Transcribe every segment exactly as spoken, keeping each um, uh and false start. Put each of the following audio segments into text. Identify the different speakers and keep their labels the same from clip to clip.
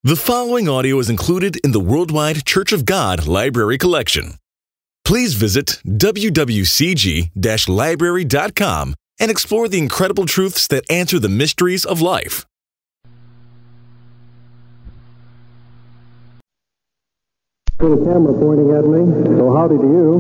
Speaker 1: The following audio is included in the Worldwide Church of God Library Collection. Please visit w w c g dash library dot com and explore the incredible truths that answer the mysteries of life.
Speaker 2: See the camera pointing at me, so howdy to you.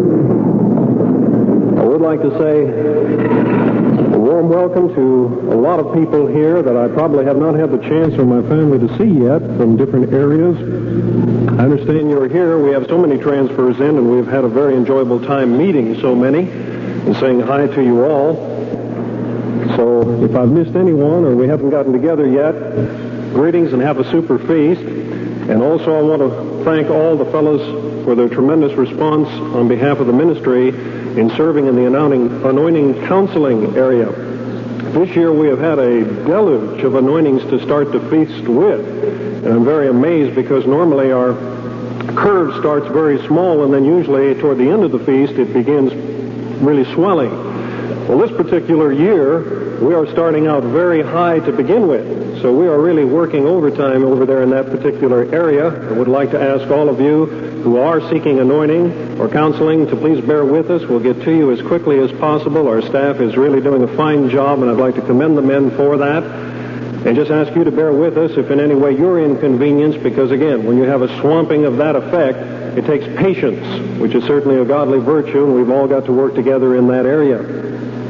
Speaker 2: I would like to say a warm welcome to a lot of people here that I probably have not had the chance for my family to see yet from different areas. I understand you're here. We have so many transfers in, and we've had a very enjoyable time meeting so many and saying hi to you all. So if I've missed anyone or we haven't gotten together yet, greetings and have a super feast. And also I want to thank all the fellows for their tremendous response on behalf of the ministry in serving in the anointing, anointing counseling area. This year we have had a deluge of anointings to start the feast with. And I'm very amazed because normally our curve starts very small and then usually toward the end of the feast it begins really swelling. Well, this particular year we are starting out very high to begin with. So we are really working overtime over there in that particular area. I would like to ask all of you who are seeking anointing or counseling to please bear with us. We'll get to you as quickly as possible. Our staff is really doing a fine job, and I'd like to commend the men for that. And just ask you to bear with us if in any way you're inconvenienced, because again, when you have a swamping of that effect, it takes patience, which is certainly a godly virtue, and we've all got to work together in that area.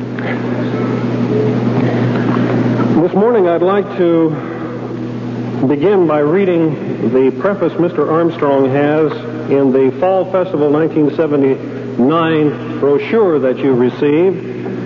Speaker 2: This morning I'd like to begin by reading the preface Mister Armstrong has in the Fall Festival nineteen seventy-nine brochure that you received,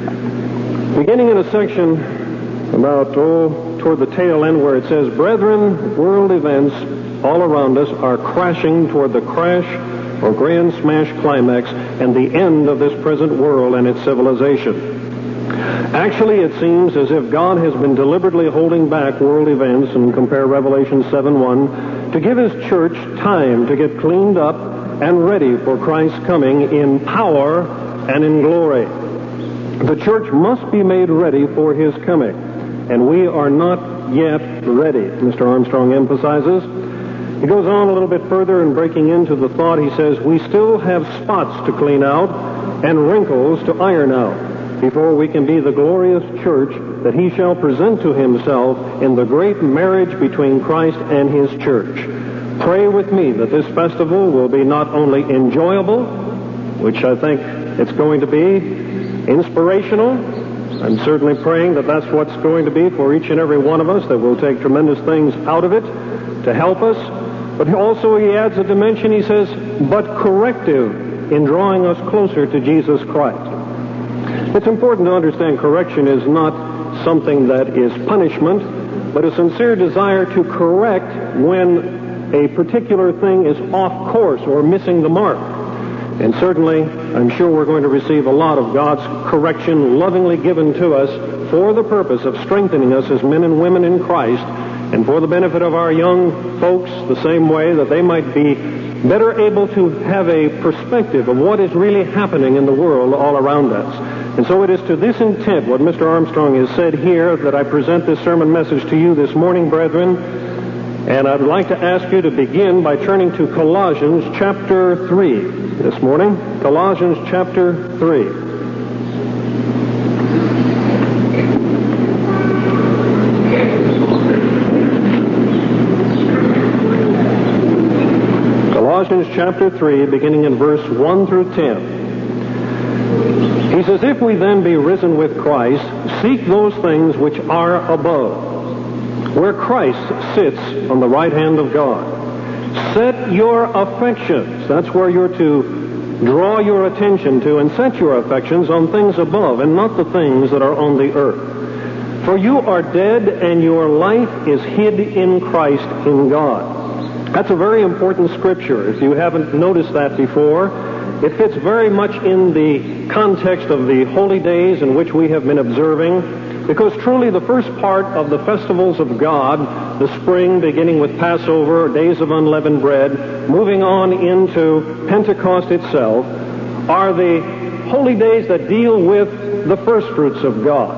Speaker 2: beginning in a section about, oh, toward the tail end where it says, "Brethren, world events all around us are crashing toward the crash or grand smash climax and the end of this present world and its civilization. Actually, it seems as if God has been deliberately holding back world events, and compare Revelation seven one, to give His church time to get cleaned up and ready for Christ's coming in power and in glory. The church must be made ready for His coming, and we are not yet ready," Mister Armstrong emphasizes. He goes on a little bit further and breaking into the thought, he says, "We still have spots to clean out and wrinkles to iron out before we can be the glorious church that He shall present to Himself in the great marriage between Christ and His church. Pray with me that this festival will be not only enjoyable, which I think it's going to be, inspirational. I'm certainly praying that that's what's going to be for each and every one of us, that we'll take tremendous things out of it to help us. But also he adds a dimension, he says, but corrective in drawing us closer to Jesus Christ." It's important to understand correction is not something that is punishment, but a sincere desire to correct when a particular thing is off course or missing the mark. And certainly, I'm sure we're going to receive a lot of God's correction lovingly given to us for the purpose of strengthening us as men and women in Christ, and for the benefit of our young folks the same way, that they might be better able to have a perspective of what is really happening in the world all around us. And so it is to this intent, what Mister Armstrong has said here, that I present this sermon message to you this morning, brethren. And I'd like to ask you to begin by turning to Colossians chapter three this morning. Colossians chapter three. Colossians chapter three, beginning in verse one through ten. He says, "If we then be risen with Christ, seek those things which are above, where Christ sits on the right hand of God. Set your affections," that's where you're to draw your attention to, and set your affections on things above and not the things that are on the earth. "For you are dead, and your life is hid in Christ in God." That's a very important scripture. If you haven't noticed that before, it fits very much in the context of the holy days in which we have been observing, because truly the first part of the festivals of God, the spring beginning with Passover, days of unleavened bread, moving on into Pentecost itself, are the holy days that deal with the first fruits of God.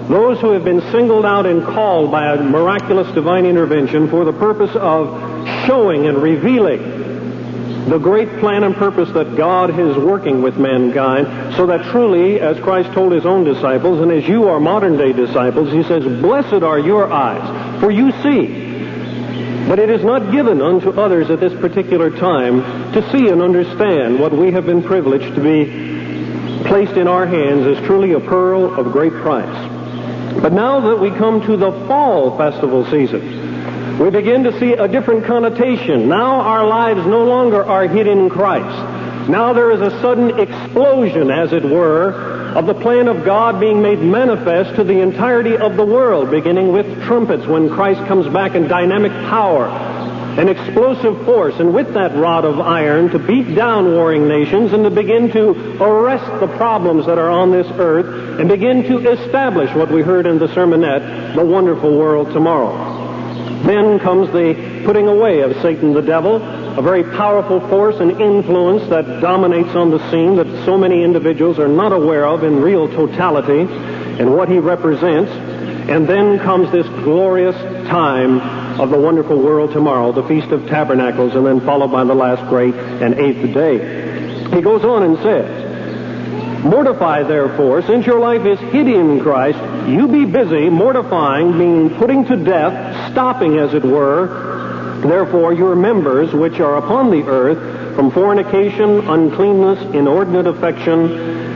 Speaker 2: those who have been singled out and called by a miraculous divine intervention for the purpose of showing and revealing the great plan and purpose that God is working with mankind, so that truly, as Christ told his own disciples, and as you are modern-day disciples, he says, "Blessed are your eyes, for you see." But it is not given unto others at this particular time to see and understand what we have been privileged to be placed in our hands as truly a pearl of great price. But now that we come to the fall festival season, we begin to see a different connotation. Now our lives no longer are hid in Christ. Now there is a sudden explosion, as it were, of the plan of God being made manifest to the entirety of the world, beginning with trumpets when Christ comes back in dynamic power, an explosive force, and with that rod of iron to beat down warring nations and to begin to arrest the problems that are on this earth and begin to establish what we heard in the sermonette, the wonderful world tomorrow. Then comes the putting away of Satan the devil, a very powerful force and influence that dominates on the scene that so many individuals are not aware of in real totality and what he represents. And then comes this glorious time of the wonderful world tomorrow, the Feast of Tabernacles, and then followed by the last great and eighth day. He goes on and says, "Mortify, therefore, since your life is hid in Christ, you be busy mortifying, meaning putting to death, stopping, as it were, therefore your members which are upon the earth, from fornication, uncleanness, inordinate affection."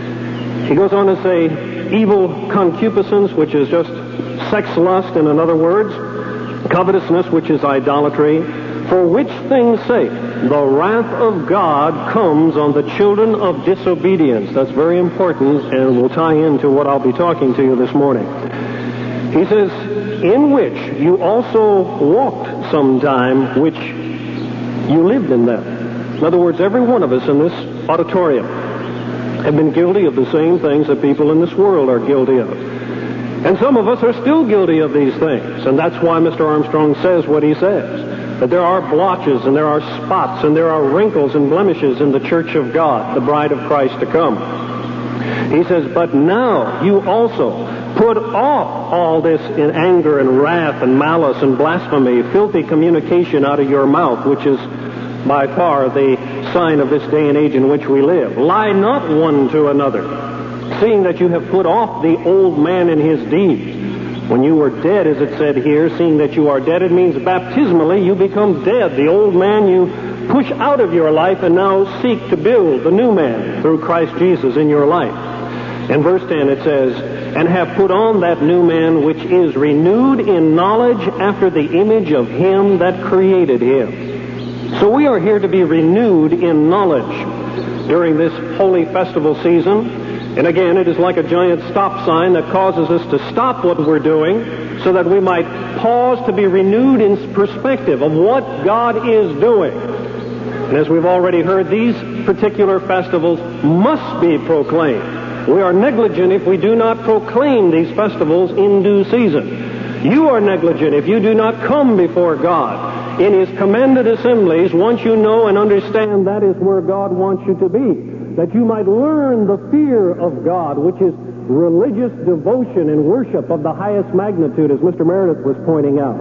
Speaker 2: He goes on to say, evil concupiscence, which is just sex lust, in other words, covetousness, which is idolatry, for which things' sake the wrath of God comes on the children of disobedience. That's very important and will tie into what I'll be talking to you this morning. He says, in which you also walked sometime, which you lived in them. In other words, every one of us in this auditorium have been guilty of the same things that people in this world are guilty of. And some of us are still guilty of these things. And that's why Mister Armstrong says what he says. That there are blotches and there are spots and there are wrinkles and blemishes in the church of God, the bride of Christ to come. He says, but now you also put off all this in anger and wrath and malice and blasphemy, filthy communication out of your mouth, which is by far the sign of this day and age in which we live. Lie not one to another, seeing that you have put off the old man in his deeds. When you were dead, as it said here, seeing that you are dead, it means baptismally you become dead. The old man you push out of your life and now seek to build the new man through Christ Jesus in your life. In verse ten it says, and have put on that new man which is renewed in knowledge after the image of him that created him. So we are here to be renewed in knowledge during this holy festival season. And again, it is like a giant stop sign that causes us to stop what we're doing so that we might pause to be renewed in perspective of what God is doing. And as we've already heard, these particular festivals must be proclaimed. We are negligent if we do not proclaim these festivals in due season. You are negligent if you do not come before God in His commended assemblies once you know and understand that is where God wants you to be. That you might learn the fear of God, which is religious devotion and worship of the highest magnitude, as Mister Meredith was pointing out.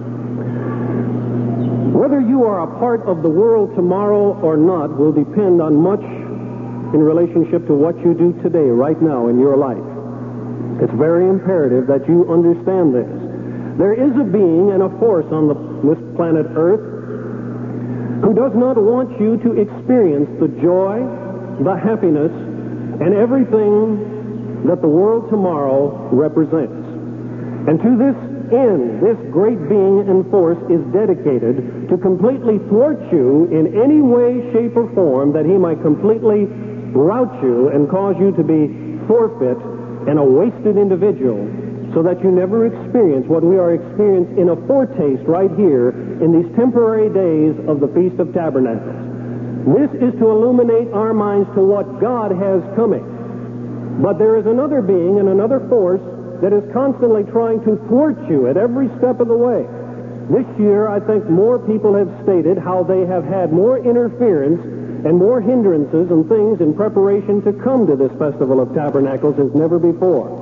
Speaker 2: Whether you are a part of the world tomorrow or not will depend on much in relationship to what you do today, right now, in your life. It's very imperative that you understand this. There is a being and a force on the, this planet Earth who does not want you to experience the joy, the happiness, and everything that the world tomorrow represents. And to this end, this great being and force is dedicated to completely thwart you in any way, shape, or form that he might completely rout you and cause you to be forfeit and a wasted individual so that you never experience what we are experiencing in a foretaste right here in these temporary days of the Feast of Tabernacles. This is to illuminate our minds to what God has coming. But there is another being and another force that is constantly trying to thwart you at every step of the way. This year, I think more people have stated how they have had more interference and more hindrances and things in preparation to come to this Festival of Tabernacles as never before.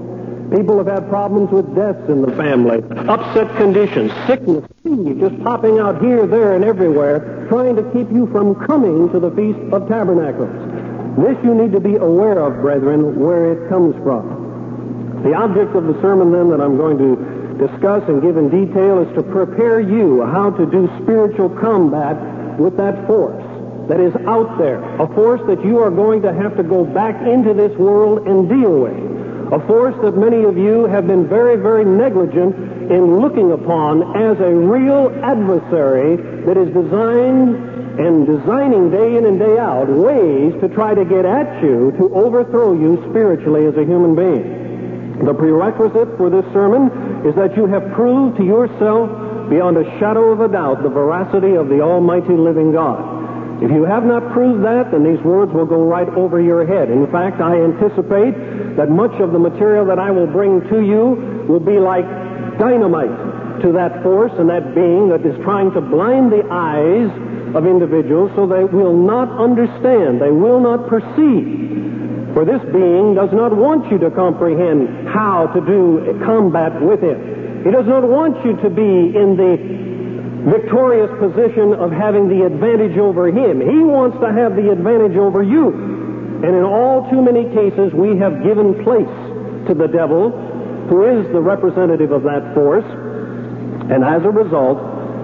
Speaker 2: People have had problems with deaths in the family, upset conditions, sickness, just popping out here, there, and everywhere, trying to keep you from coming to the Feast of Tabernacles. This you need to be aware of, brethren, where it comes from. The object of the sermon, then, that I'm going to discuss and give in detail is to prepare you how to do spiritual combat with that force that is out there, a force that you are going to have to go back into this world and deal with, a force that many of you have been very, very negligent in looking upon as a real adversary that is designed and designing day in and day out ways to try to get at you, to overthrow you spiritually as a human being. The prerequisite for this sermon is that you have proved to yourself beyond a shadow of a doubt the veracity of the almighty living God. If you have not proved that, then these words will go right over your head. In fact, I anticipate that much of the material that I will bring to you will be like dynamite to that force and that being that is trying to blind the eyes of individuals so they will not understand, they will not perceive. For this being does not want you to comprehend how to do combat with it. He does not want you to be in the victorious position of having the advantage over him. He wants to have the advantage over you. And in all too many cases, we have given place to the devil, who is the representative of that force. And as a result,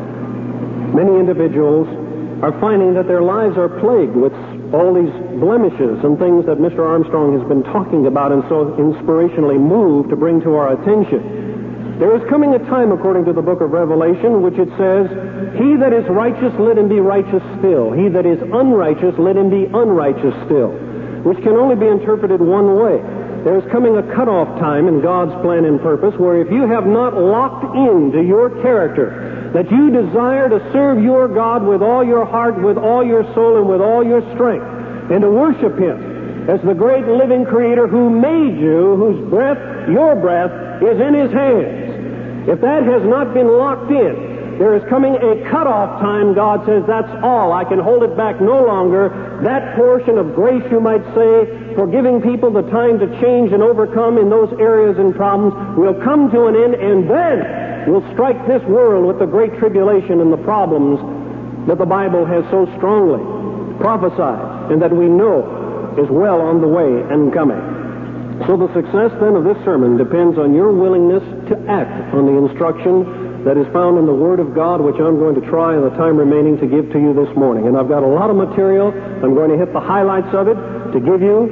Speaker 2: many individuals are finding that their lives are plagued with all these blemishes and things that Mister Armstrong has been talking about and so inspirationally moved to bring to our attention. There is coming a time, according to the book of Revelation, which it says, "He that is righteous, let him be righteous still. He that is unrighteous, let him be unrighteous still," which can only be interpreted one way. There is coming a cutoff time in God's plan and purpose where if you have not locked into your character that you desire to serve your God with all your heart, with all your soul, and with all your strength, and to worship him as the great living creator who made you, whose breath, your breath, is in his hands. If that has not been locked in, there is coming a cutoff time. God says, that's all. I can hold it back no longer. That portion of grace, you might say, for giving people the time to change and overcome in those areas and problems will come to an end, and then we'll strike this world with the great tribulation and the problems that the Bible has so strongly prophesied and that we know is well on the way and coming. So the success then of this sermon depends on your willingness to act on the instruction that is found in the Word of God, which I'm going to try in the time remaining to give to you this morning. And I've got a lot of material. I'm going to hit the highlights of it to give you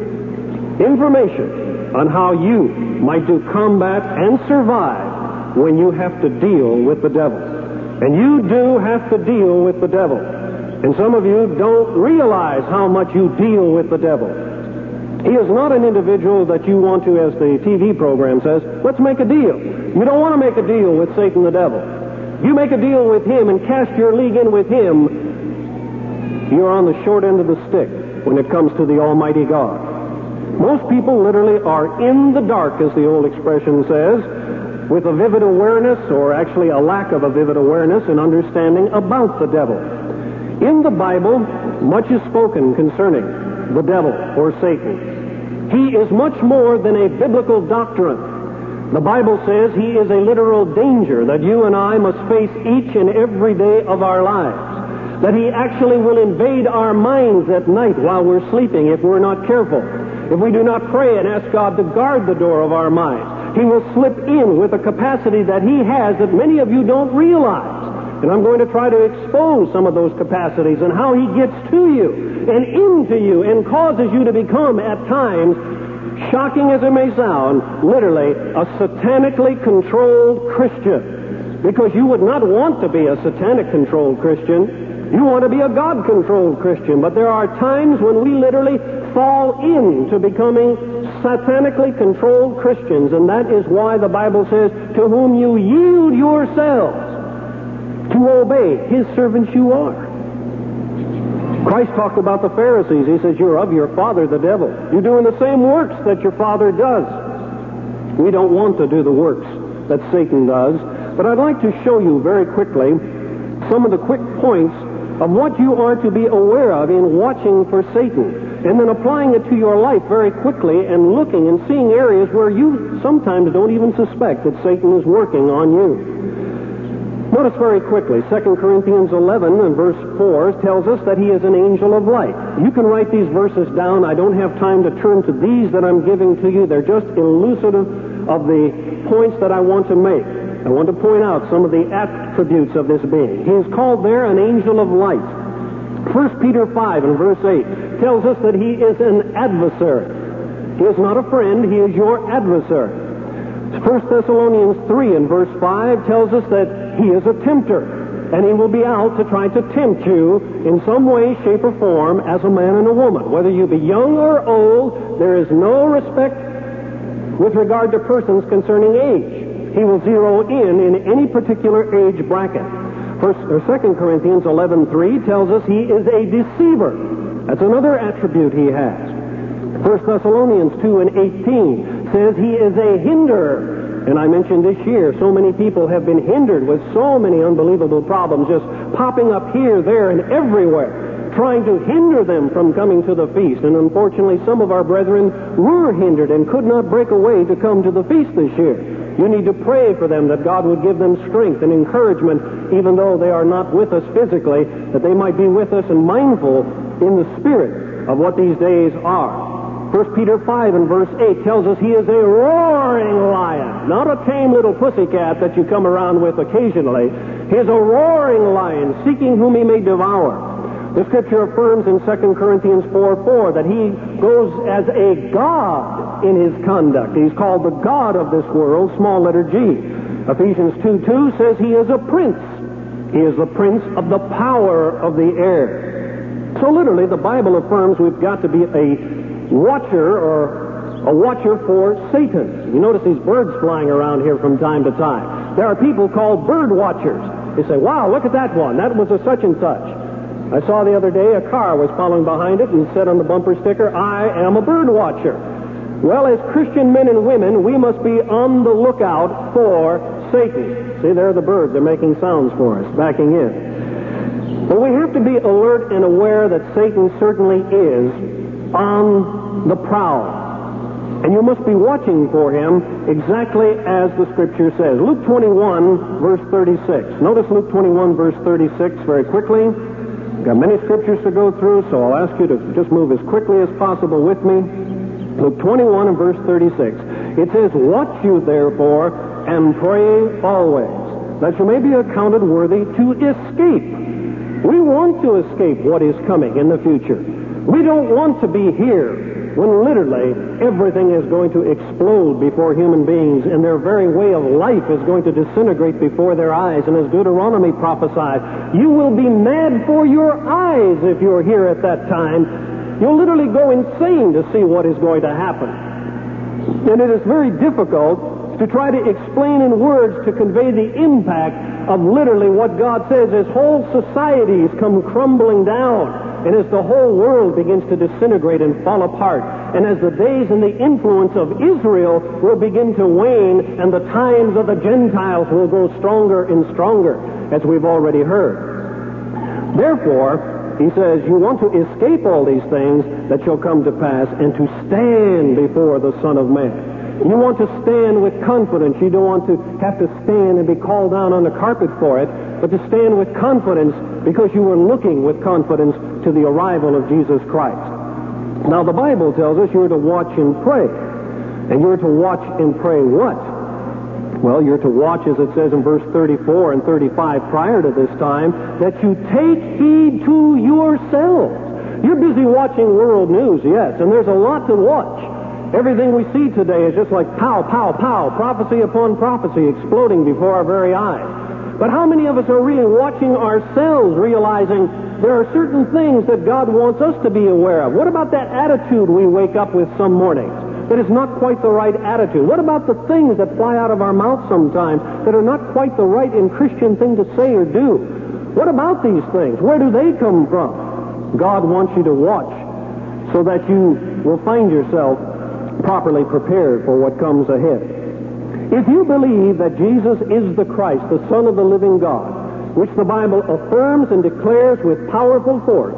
Speaker 2: information on how you might do combat and survive when you have to deal with the devil. And you do have to deal with the devil. And some of you don't realize how much you deal with the devil. He is not an individual that you want to, as the T V program says, let's make a deal. You don't want to make a deal with Satan the devil. You make a deal with him and cast your league in with him, you're on the short end of the stick when it comes to the Almighty God. Most people literally are in the dark, as the old expression says, with a vivid awareness, or actually a lack of a vivid awareness and understanding about the devil. In the Bible, much is spoken concerning the devil or Satan. He is much more than a biblical doctrine. The Bible says he is a literal danger that you and I must face each and every day of our lives. That he actually will invade our minds at night while we're sleeping if we're not careful. If we do not pray and ask God to guard the door of our minds, he will slip in with a capacity that he has that many of you don't realize. And I'm going to try to expose some of those capacities and how he gets to you and into you and causes you to become, at times, shocking as it may sound, literally a satanically controlled Christian. Because you would not want to be a satanic-controlled Christian. You want to be a God-controlled Christian. But there are times when we literally fall into becoming satanically controlled Christians. And that is why the Bible says, to whom you yield yourselves to obey, his servants you are. Christ talked about the Pharisees. He says, you're of your father, the devil. You're doing the same works that your father does. We don't want to do the works that Satan does. But I'd like to show you very quickly some of the quick points of what you are to be aware of in watching for Satan. and then applying it to your life very quickly and looking and seeing areas where you sometimes don't even suspect that Satan is working on you. Notice very quickly, Second Corinthians eleven and verse four tells us that he is an angel of light. You can write these verses down. I don't have time to turn to these that I'm giving to you. They're just elucidative of the points that I want to make. I want to point out some of the attributes of this being. He is called there an angel of light. First Peter five and verse eight tells us that he is an adversary. He is not a friend, he is your adversary. First Thessalonians three and verse five tells us that he is a tempter, and he will be out to try to tempt you in some way, shape, or form as a man and a woman. Whether you be young or old, there is no respect with regard to persons concerning age. He will zero in in any particular age bracket. First or Second Corinthians eleven three tells us he is a deceiver. That's another attribute he has. First Thessalonians two and eighteen says he is a hinderer. And I mentioned this year, so many people have been hindered with so many unbelievable problems just popping up here, there, and everywhere, trying to hinder them from coming to the feast. And unfortunately, some of our brethren were hindered and could not break away to come to the feast this year. You need to pray for them that God would give them strength and encouragement, even though they are not with us physically, that they might be with us and mindful in the spirit of what these days are. First Peter five and verse eight tells us he is a roaring lion, not a tame little pussycat that you come around with occasionally. He is a roaring lion, seeking whom he may devour. The Scripture affirms in Second Corinthians four four that he goes as a god in his conduct. He's called the god of this world, small letter G. Ephesians two two says he is a prince. He is the prince of the power of the air. So literally, the Bible affirms we've got to be a watcher or a watcher for Satan. You notice these birds flying around here from time to time. There are people called bird watchers. They say, wow, look at that one. That was a such and such. I saw the other day a car was following behind it and said on the bumper sticker, I am a bird watcher. Well, as Christian men and women, we must be on the lookout for Satan. See, there are the birds. They're making sounds for us, backing in. But we have to be alert and aware that Satan certainly is on the prowl. And you must be watching for him exactly as the Scripture says. Luke twenty-one, verse thirty-six. Notice Luke twenty-one, verse thirty-six very quickly. We've got many Scriptures to go through, so I'll ask you to just move as quickly as possible with me. Luke twenty-one and verse thirty-six. It says, watch you therefore and pray always, that you may be accounted worthy to escape. We want to escape what is coming in the future. We don't want to be here when literally everything is going to explode before human beings and their very way of life is going to disintegrate before their eyes. And as Deuteronomy prophesied, you will be mad for your eyes if you're here at that time. You'll literally go insane to see what is going to happen. And it is very difficult to try to explain in words to convey the impact of literally what God says as whole societies come crumbling down. And as the whole world begins to disintegrate and fall apart, and as the days and the influence of Israel will begin to wane, and the times of the Gentiles will grow stronger and stronger, as we've already heard. Therefore, he says, you want to escape all these things that shall come to pass, and to stand before the Son of Man. You want to stand with confidence. You don't want to have to stand and be called down on the carpet for it, but to stand with confidence because you were looking with confidence to the arrival of Jesus Christ. Now, the Bible tells us you're to watch and pray. And you're to watch and pray what? Well, you're to watch, as it says in verse thirty-four and thirty-five prior to this time, that you take heed to yourselves. You're busy watching world news, yes, and there's a lot to watch. Everything we see today is just like pow, pow, pow, prophecy upon prophecy exploding before our very eyes. But how many of us are really watching ourselves, realizing there are certain things that God wants us to be aware of? What about that attitude we wake up with some mornings that is not quite the right attitude? What about the things that fly out of our mouth sometimes that are not quite the right and Christian thing to say or do? What about these things? Where do they come from? God wants you to watch so that you will find yourself properly prepared for what comes ahead. If you believe that Jesus is the Christ, the Son of the living God, which the Bible affirms and declares with powerful force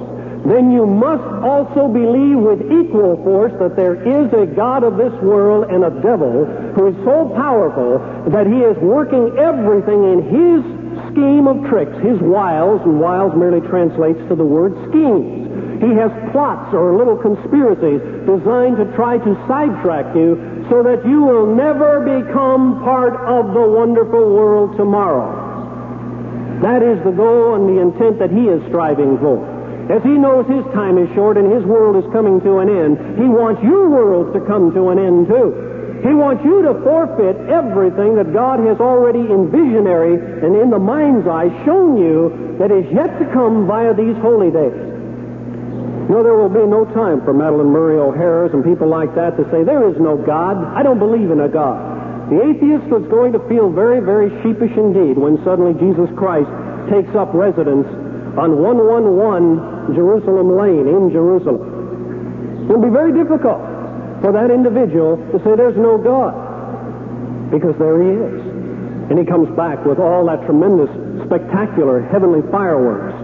Speaker 2: then you must also believe with equal force that there is a God of this world and a devil who is so powerful that he is working everything in his scheme of tricks, his wiles, and wiles merely translates to the word schemes. He has plots or little conspiracies designed to try to sidetrack you so that you will never become part of the wonderful world tomorrow. That is the goal and the intent that he is striving for. As he knows his time is short and his world is coming to an end, he wants your world to come to an end too. He wants you to forfeit everything that God has already in visionary and in the mind's eye shown you that is yet to come via these holy days. You know, there will be no time for Madeline Murray O'Hara's and people like that to say, there is no God. I don't believe in a God. The atheist is going to feel very, very sheepish indeed when suddenly Jesus Christ takes up residence on one eleven Jerusalem Lane in Jerusalem. It will be very difficult for that individual to say there's no God, because there he is. And he comes back with all that tremendous, spectacular, heavenly fireworks.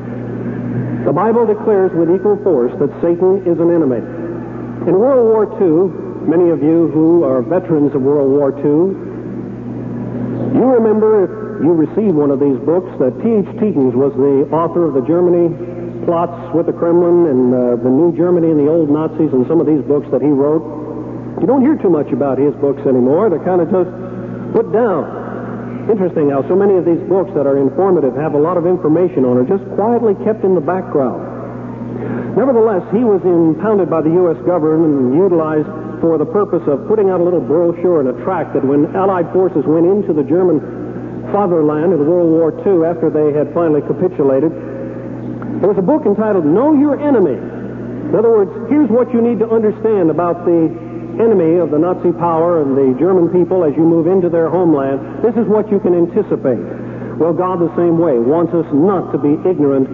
Speaker 2: The Bible declares with equal force that Satan is an enemy. In World War Two, many of you who are veterans of World War Two, you remember, if you received one of these books, that T H Tietgens was the author of the Germany plots with the Kremlin and uh, the New Germany and the old Nazis and some of these books that he wrote. You don't hear too much about his books anymore. They're kind of just put down. Interesting how so many of these books that are informative, have a lot of information on, are just quietly kept in the background. Nevertheless, he was impounded by the U S government and utilized for the purpose of putting out a little brochure and a tract that when Allied forces went into the German fatherland in World War Two, after they had finally capitulated, there was a book entitled Know Your Enemy. In other words, here's what you need to understand about the enemy of the Nazi power and the German people as you move into their homeland. This is what you can anticipate. Well, God the same way wants us not to be ignorant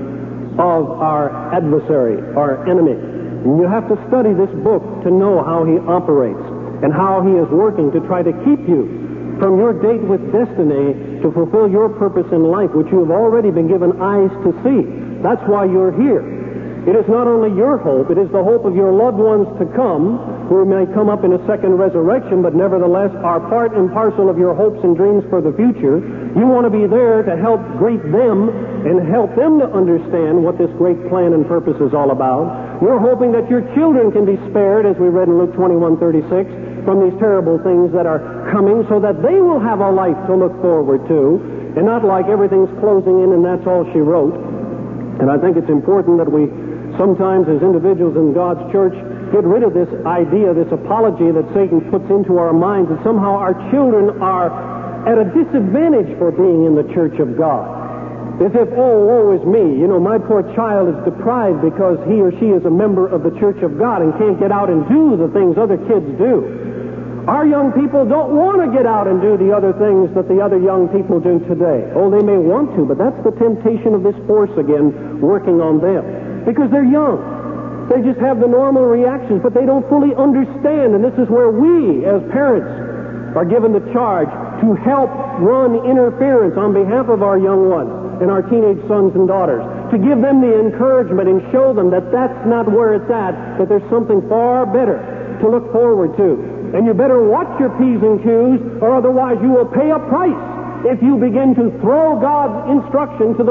Speaker 2: of our adversary, our enemy. And you have to study this book to know how he operates and how he is working to try to keep you from your date with destiny to fulfill your purpose in life, which you have already been given eyes to see. That's why you're here. It is not only your hope, it is the hope of your loved ones to come, who may come up in a second resurrection, but nevertheless are part and parcel of your hopes and dreams for the future. You want to be there to help greet them and help them to understand what this great plan and purpose is all about. You're hoping that your children can be spared, as we read in Luke twenty-one thirty-six, from these terrible things that are coming, so that they will have a life to look forward to, and not like everything's closing in and that's all she wrote. And I think it's important that we sometimes, as individuals in God's church, get rid of this idea, this apology that Satan puts into our minds, that somehow our children are at a disadvantage for being in the church of God. As if, oh, woe is me. You know, my poor child is deprived because he or she is a member of the church of God and can't get out and do the things other kids do. Our young people don't want to get out and do the other things that the other young people do today. Oh, they may want to, but that's the temptation of this force again working on them. Because they're young. They just have the normal reactions, but they don't fully understand. And this is where we, as parents, are given the charge to help run interference on behalf of our young ones and our teenage sons and daughters, to give them the encouragement and show them that that's not where it's at, that there's something far better to look forward to. And you better watch your P's and Q's, or otherwise you will pay a price if you begin to throw God's instruction to the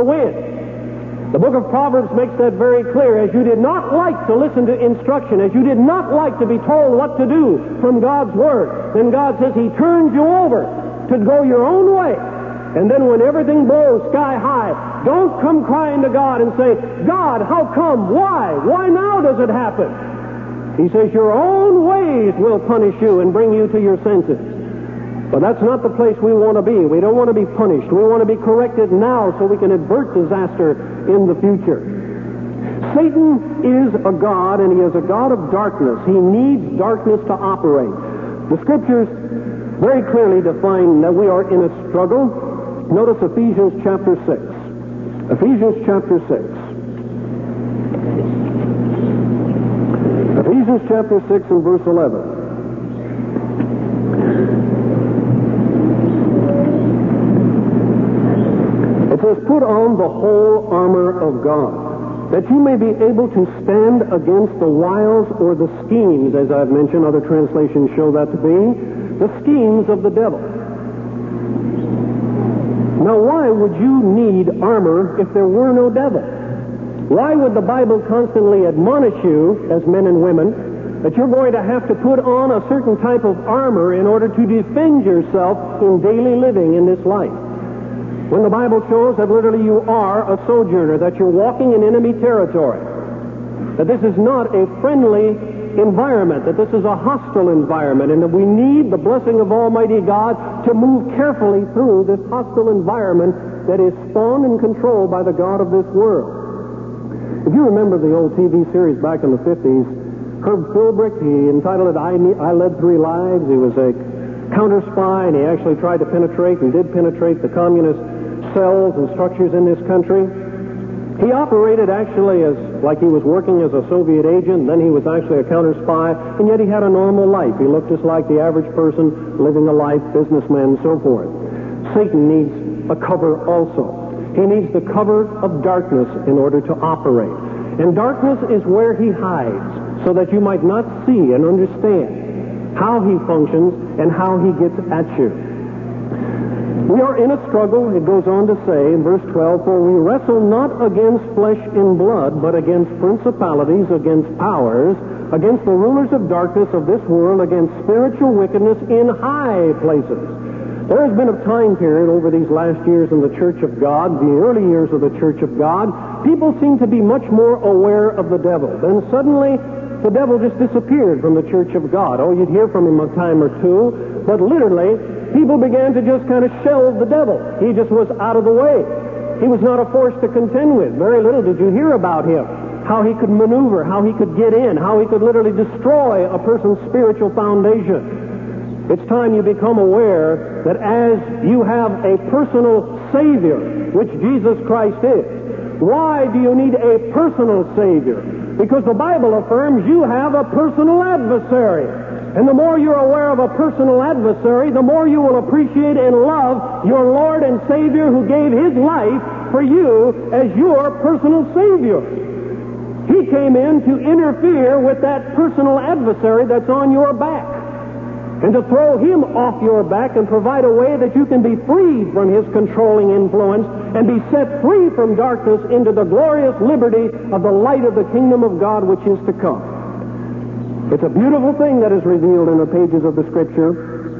Speaker 2: wind. The book of Proverbs makes that very clear. As you did not like to listen to instruction, as you did not like to be told what to do from God's Word, then God says He turns you over to go your own way. And then when everything blows sky high, don't come crying to God and say, God, how come? Why? Why now does it happen? He says your own ways will punish you and bring you to your senses. But that's not the place we want to be. We don't want to be punished. We want to be corrected now so we can avert disaster in the future. Satan is a god, and he is a god of darkness. He needs darkness to operate. The Scriptures very clearly define that we are in a struggle. Notice Ephesians chapter six. Ephesians chapter six. Ephesians chapter six and verse eleven. It says, put on the whole armor of God, that you may be able to stand against the wiles or the schemes, as I've mentioned, other translations show that to be, the schemes of the devil. Now, why would you need armor if there were no devil? Why would the Bible constantly admonish you, as men and women, that you're going to have to put on a certain type of armor in order to defend yourself in daily living in this life? When the Bible shows that literally you are a sojourner, that you're walking in enemy territory, that this is not a friendly environment, that this is a hostile environment, and that we need the blessing of Almighty God to move carefully through this hostile environment that is spawned and controlled by the God of this world. If you remember the old T V series back in the fifties, Herb Philbrick, he entitled it I, ne- I Led Three Lives. He was a counter spy, and he actually tried to penetrate and did penetrate the communist cells and structures in this country. He operated actually as like he was working as a Soviet agent, then he was actually a counter spy, and yet he had a normal life. He looked just like the average person living a life, businessman, and so forth. Satan needs a cover also. He needs the cover of darkness in order to operate. And darkness is where he hides, so that you might not see and understand how he functions and how he gets at you. We are in a struggle, it goes on to say in verse twelve, for we wrestle not against flesh and blood, but against principalities, against powers, against the rulers of darkness of this world, against spiritual wickedness in high places. There has been a time period over these last years in the Church of God, the early years of the Church of God, people seem to be much more aware of the devil. Then suddenly, the devil just disappeared from the Church of God. Oh, you'd hear from him a time or two, but literally, people began to just kind of shelve the devil. He just was out of the way. He was not a force to contend with. Very little did you hear about him. How he could maneuver, how he could get in, how he could literally destroy a person's spiritual foundation. It's time you become aware that as you have a personal Savior, which Jesus Christ is. Why do you need a personal Savior? Because the Bible affirms you have a personal adversary. And the more you're aware of a personal adversary, the more you will appreciate and love your Lord and Savior who gave His life for you as your personal Savior. He came in to interfere with that personal adversary that's on your back, and to throw him off your back and provide a way that you can be freed from his controlling influence and be set free from darkness into the glorious liberty of the light of the kingdom of God which is to come. It's a beautiful thing that is revealed in the pages of the Scripture.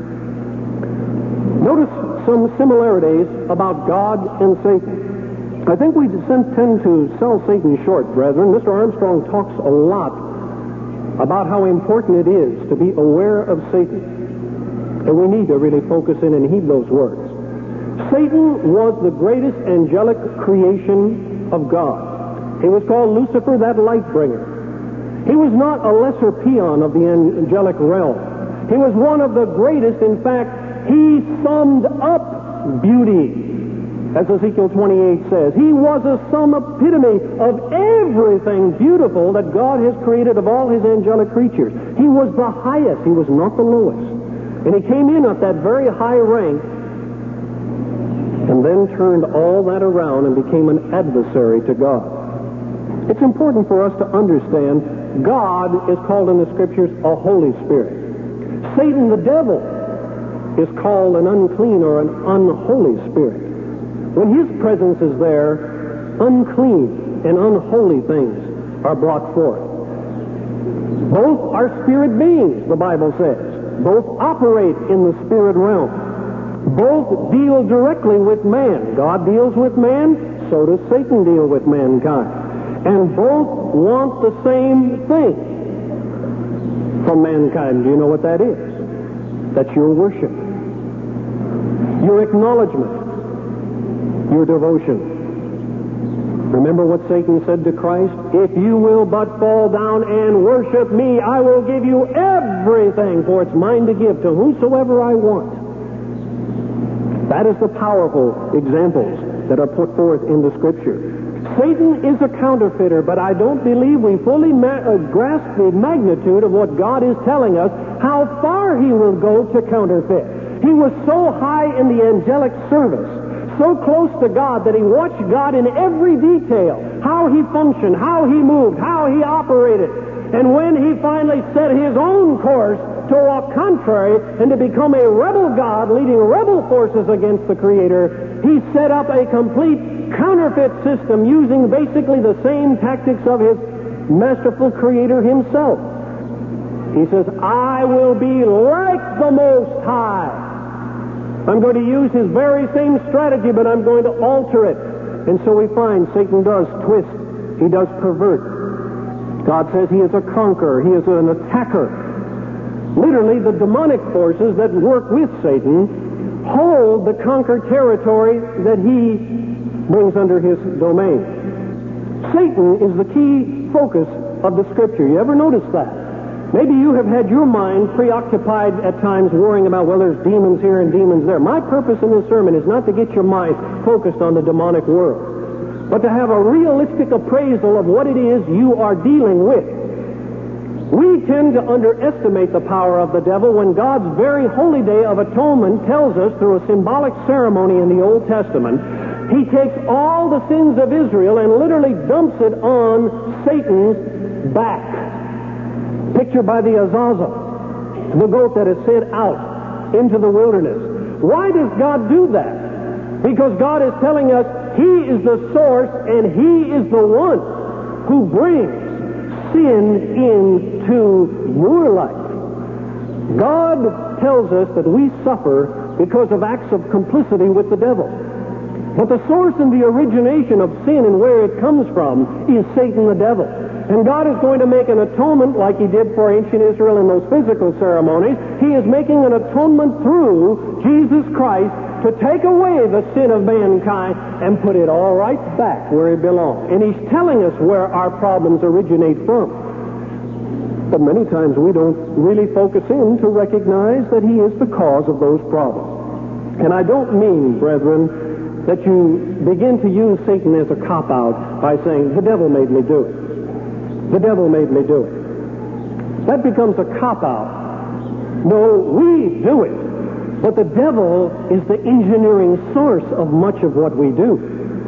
Speaker 2: Notice some similarities about God and Satan. I think we tend to sell Satan short, brethren. Mister Armstrong talks a lot about how important it is to be aware of Satan. And we need to really focus in and heed those words. Satan was the greatest angelic creation of God. He was called Lucifer, that light bringer. He was not a lesser peon of the angelic realm. He was one of the greatest. In fact, he summed up beauty, as Ezekiel twenty-eight says. He was a sum epitome of everything beautiful that God has created of all his angelic creatures. He was the highest. He was not the lowest. And he came in at that very high rank and then turned all that around and became an adversary to God. It's important for us to understand God is called in the Scriptures a Holy Spirit. Satan, the devil, is called an unclean or an unholy spirit. When his presence is there, unclean and unholy things are brought forth. Both are spirit beings, the Bible says. Both operate in the spirit realm. Both deal directly with man. God deals with man, so does Satan deal with mankind. And both want the same thing from mankind. Do you know what that is? That's your worship, your acknowledgement, your devotion. Remember what Satan said to Christ? If you will but fall down and worship me, I will give you everything, for it's mine to give to whosoever I want. That is the powerful examples that are put forth in the Scripture. Satan is a counterfeiter, but I don't believe we fully ma- uh, grasp the magnitude of what God is telling us, how far he will go to counterfeit. He was so high in the angelic service, so close to God that he watched God in every detail, how he functioned, how he moved, how he operated. And when he finally set his own course to walk contrary and to become a rebel God leading rebel forces against the Creator, he set up a complete counterfeit system using basically the same tactics of his masterful Creator himself. He says, I will be like the Most High. I'm going to use his very same strategy, but I'm going to alter it. And so we find Satan does twist. He does pervert. God says he is a conqueror. He is an attacker. Literally, the demonic forces that work with Satan hold the conquered territory that he brings under his domain. Satan is the key focus of the Scripture. You ever notice that? Maybe you have had your mind preoccupied at times worrying about, well, there's demons here and demons there. My purpose in this sermon is not to get your mind focused on the demonic world, but to have a realistic appraisal of what it is you are dealing with. We tend to underestimate the power of the devil when God's very holy day of atonement tells us through a symbolic ceremony in the Old Testament, he takes all the sins of Israel and literally dumps it on Satan's back. Pictured by the Azazel, the goat that is sent out into the wilderness. Why does God do that? Because God is telling us he is the source and he is the one who brings sin into your life. God tells us that we suffer because of acts of complicity with the devil. But the source and the origination of sin and where it comes from is Satan the devil. And God is going to make an atonement like he did for ancient Israel in those physical ceremonies. He is making an atonement through Jesus Christ to take away the sin of mankind and put it all right back where it belongs. And he's telling us where our problems originate from. But many times we don't really focus in to recognize that he is the cause of those problems. And I don't mean, brethren, that you begin to use Satan as a cop-out by saying, the devil made me do it. The devil made me do it. That becomes a cop-out. No, we do it. But the devil is the engineering source of much of what we do.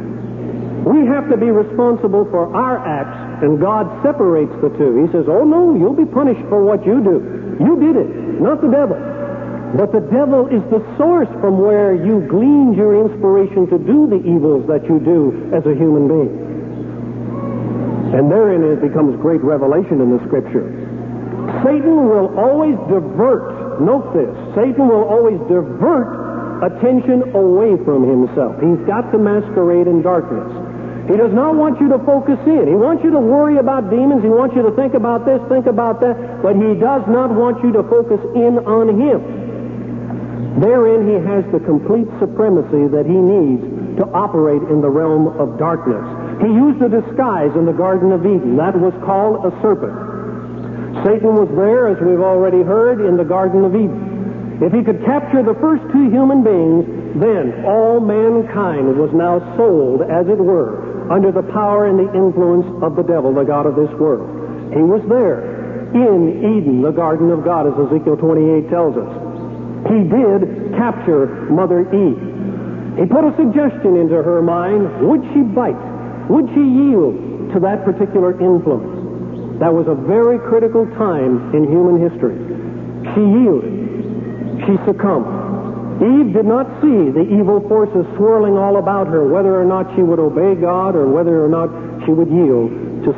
Speaker 2: We have to be responsible for our acts, and God separates the two. He says, oh no, you'll be punished for what you do. You did it, not the devil. But the devil is the source from where you gleaned your inspiration to do the evils that you do as a human being. And therein it becomes great revelation in the Scripture. Satan will always divert, note this, Satan will always divert attention away from himself. He's got to masquerade in darkness. He does not want you to focus in. He wants you to worry about demons. He wants you to think about this, think about that, but he does not want you to focus in on him. Therein he has the complete supremacy that he needs to operate in the realm of darkness. He used a disguise in the Garden of Eden. That was called a serpent. Satan was there, as we've already heard, in the Garden of Eden. If he could capture the first two human beings, then all mankind was now sold, as it were, under the power and the influence of the devil, the god of this world. He was there in Eden, the garden of God, as Ezekiel twenty-eight tells us. He did capture Mother Eve. He put a suggestion into her mind. Would she bite? Would she yield to that particular influence? That was a very critical time in human history. She yielded. She succumbed. Eve did not see the evil forces swirling all about her, whether or not she would obey God or whether or not she would yield to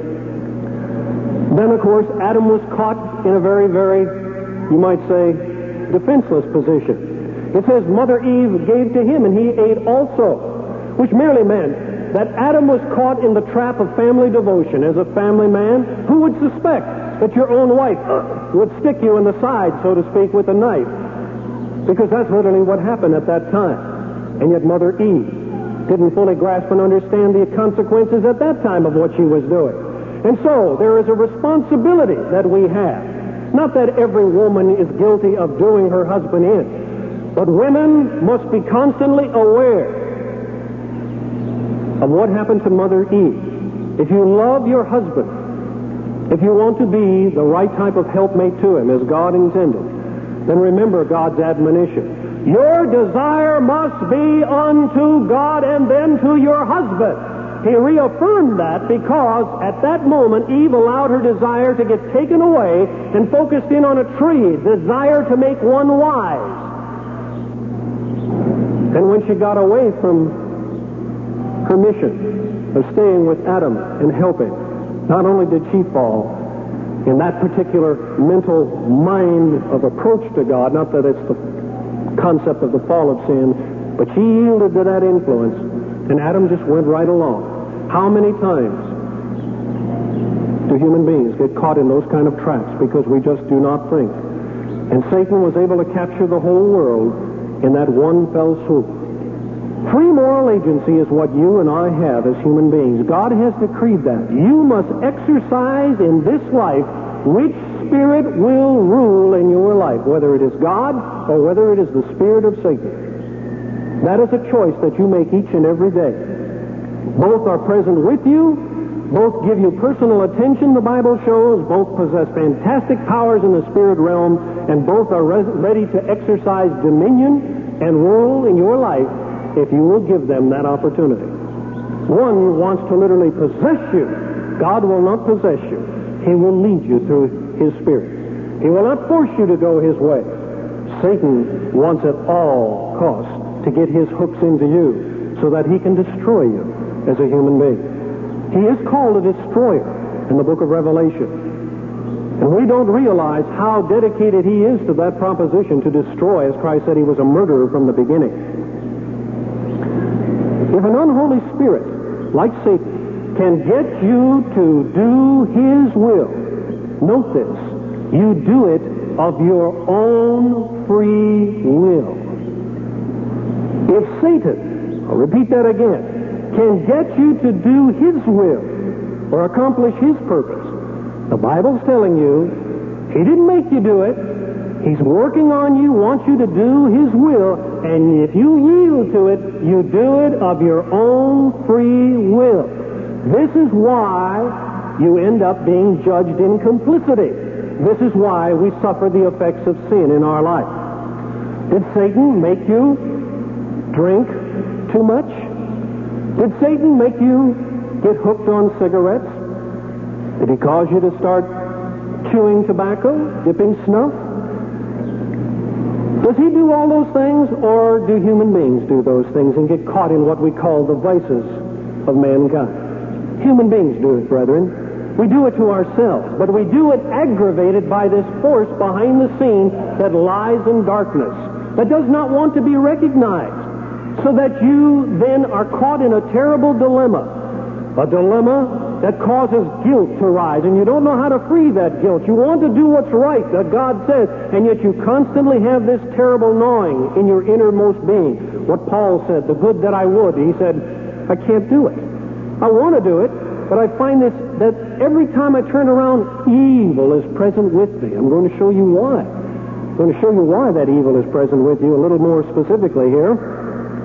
Speaker 2: Satan. Then, of course, Adam was caught in a very, very, you might say, defenseless position. It says Mother Eve gave to him and he ate also, which merely meant that Adam was caught in the trap of family devotion. As a family man, who would suspect that your own wife would stick you in the side, so to speak, with a knife? Because that's literally what happened at that time. And yet Mother Eve didn't fully grasp and understand the consequences at that time of what she was doing. And so there is a responsibility that we have. Not that every woman is guilty of doing her husband in, but women must be constantly aware of what happened to Mother Eve. If you love your husband, if you want to be the right type of helpmate to him as God intended, then remember God's admonition. Your desire must be unto God and then to your husband. He reaffirmed that because at that moment Eve allowed her desire to get taken away and focused in on a tree, desire to make one wise. And when she got away from her mission of staying with Adam and helping, not only did she fall in that particular mental mind of approach to God, not that it's the concept of the fall of sin, but she yielded to that influence, and Adam just went right along. How many times do human beings get caught in those kind of traps because we just do not think? And Satan was able to capture the whole world in that one fell swoop. Free moral agency is what you and I have as human beings. God has decreed that. You must exercise in this life which spirit will rule in your life, whether it is God or whether it is the spirit of Satan. That is a choice that you make each and every day. Both are present with you. Both give you personal attention, the Bible shows. Both possess fantastic powers in the spirit realm. And both are res- ready to exercise dominion and rule in your life if you will give them that opportunity. One wants to literally possess you. God will not possess you. He will lead you through His Spirit. He will not force you to go His way. Satan wants at all costs to get his hooks into you so that he can destroy you as a human being. He is called a destroyer in the book of Revelation. And we don't realize how dedicated he is to that proposition to destroy, as Christ said he was a murderer from the beginning. If an unholy spirit, like Satan, can get you to do his will, note this, you do it of your own free will. If Satan, I'll repeat that again, can get you to do his will or accomplish his purpose, the Bible's telling you he didn't make you do it. He's working on you, wants you to do his will, and if you yield to it, you do it of your own free will. This is why you end up being judged in complicity. This is why we suffer the effects of sin in our life. Did Satan make you drink too much? Did Satan make you get hooked on cigarettes? Did he cause you to start chewing tobacco, dipping snuff? Does he do all those things, or do human beings do those things and get caught in what we call the vices of mankind? Human beings do it, brethren. We do it to ourselves, but we do it aggravated by this force behind the scene that lies in darkness, that does not want to be recognized. So that you then are caught in a terrible dilemma, a dilemma that causes guilt to rise, and you don't know how to free that guilt. You want to do what's right, that God says, and yet you constantly have this terrible gnawing in your innermost being. What Paul said, the good that I would, he said, I can't do it. I want to do it, but I find this, that every time I turn around, evil is present with me. I'm going to show you why. I'm going to show you why that evil is present with you a little more specifically here.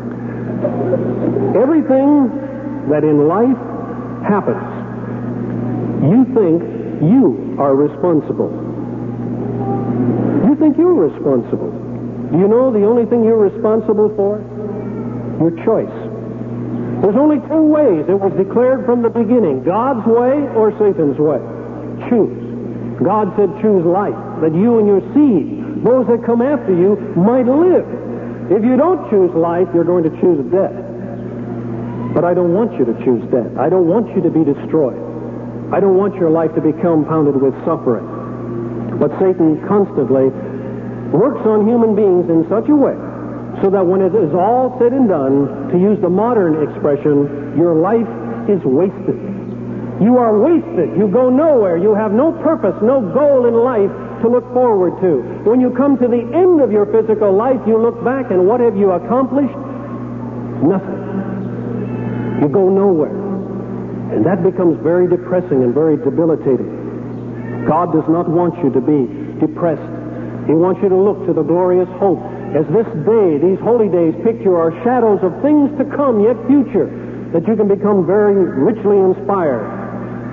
Speaker 2: Everything that in life happens, you think you are responsible. You think you're responsible. Do you know the only thing you're responsible for? Your choice. There's only two ways. It was declared from the beginning, God's way or Satan's way. Choose. God said choose life, that you and your seed, those that come after you, might live. If you don't choose life, you're going to choose death. But I don't want you to choose death. I don't want you to be destroyed. I don't want your life to be compounded with suffering. But Satan constantly works on human beings in such a way so that when it is all said and done, to use the modern expression, your life is wasted. You are wasted. You go nowhere. You have no purpose, no goal in life to look forward to. When you come to the end of your physical life, you look back and what have you accomplished? Nothing. You go nowhere. And that becomes very depressing and very debilitating. God does not want you to be depressed. He wants you to look to the glorious hope. As this day, these holy days picture are shadows of things to come, yet future, that you can become very richly inspired.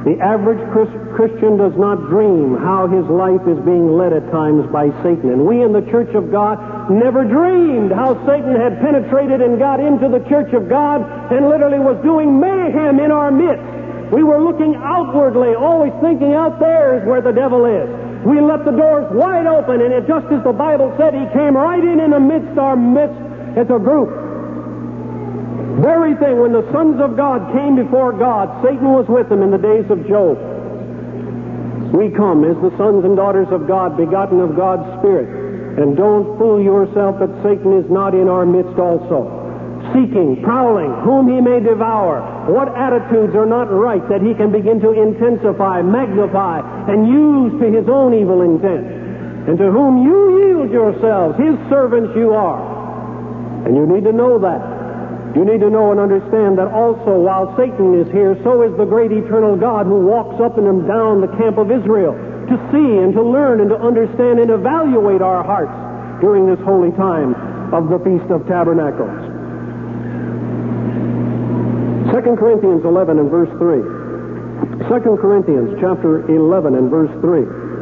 Speaker 2: The average Christian does not dream how his life is being led at times by Satan. And we in the Church of God never dreamed how Satan had penetrated and got into the Church of God and literally was doing mayhem in our midst. We were looking outwardly, always thinking out there is where the devil is. We let the doors wide open, and it, just as the Bible said, he came right in in amidst our midst as a group. Very thing, when the sons of God came before God, Satan was with them in the days of Job. We come as the sons and daughters of God, begotten of God's Spirit. And don't fool yourself that Satan is not in our midst also. Seeking, prowling, whom he may devour. What attitudes are not right that he can begin to intensify, magnify, and use to his own evil intent. And to whom you yield yourselves, his servants you are. And you need to know that. You need to know and understand that also while Satan is here, so is the great eternal God who walks up and down the camp of Israel to see and to learn and to understand and evaluate our hearts during this holy time of the Feast of Tabernacles. Second Corinthians eleven and verse three. Second Corinthians chapter eleven and verse three.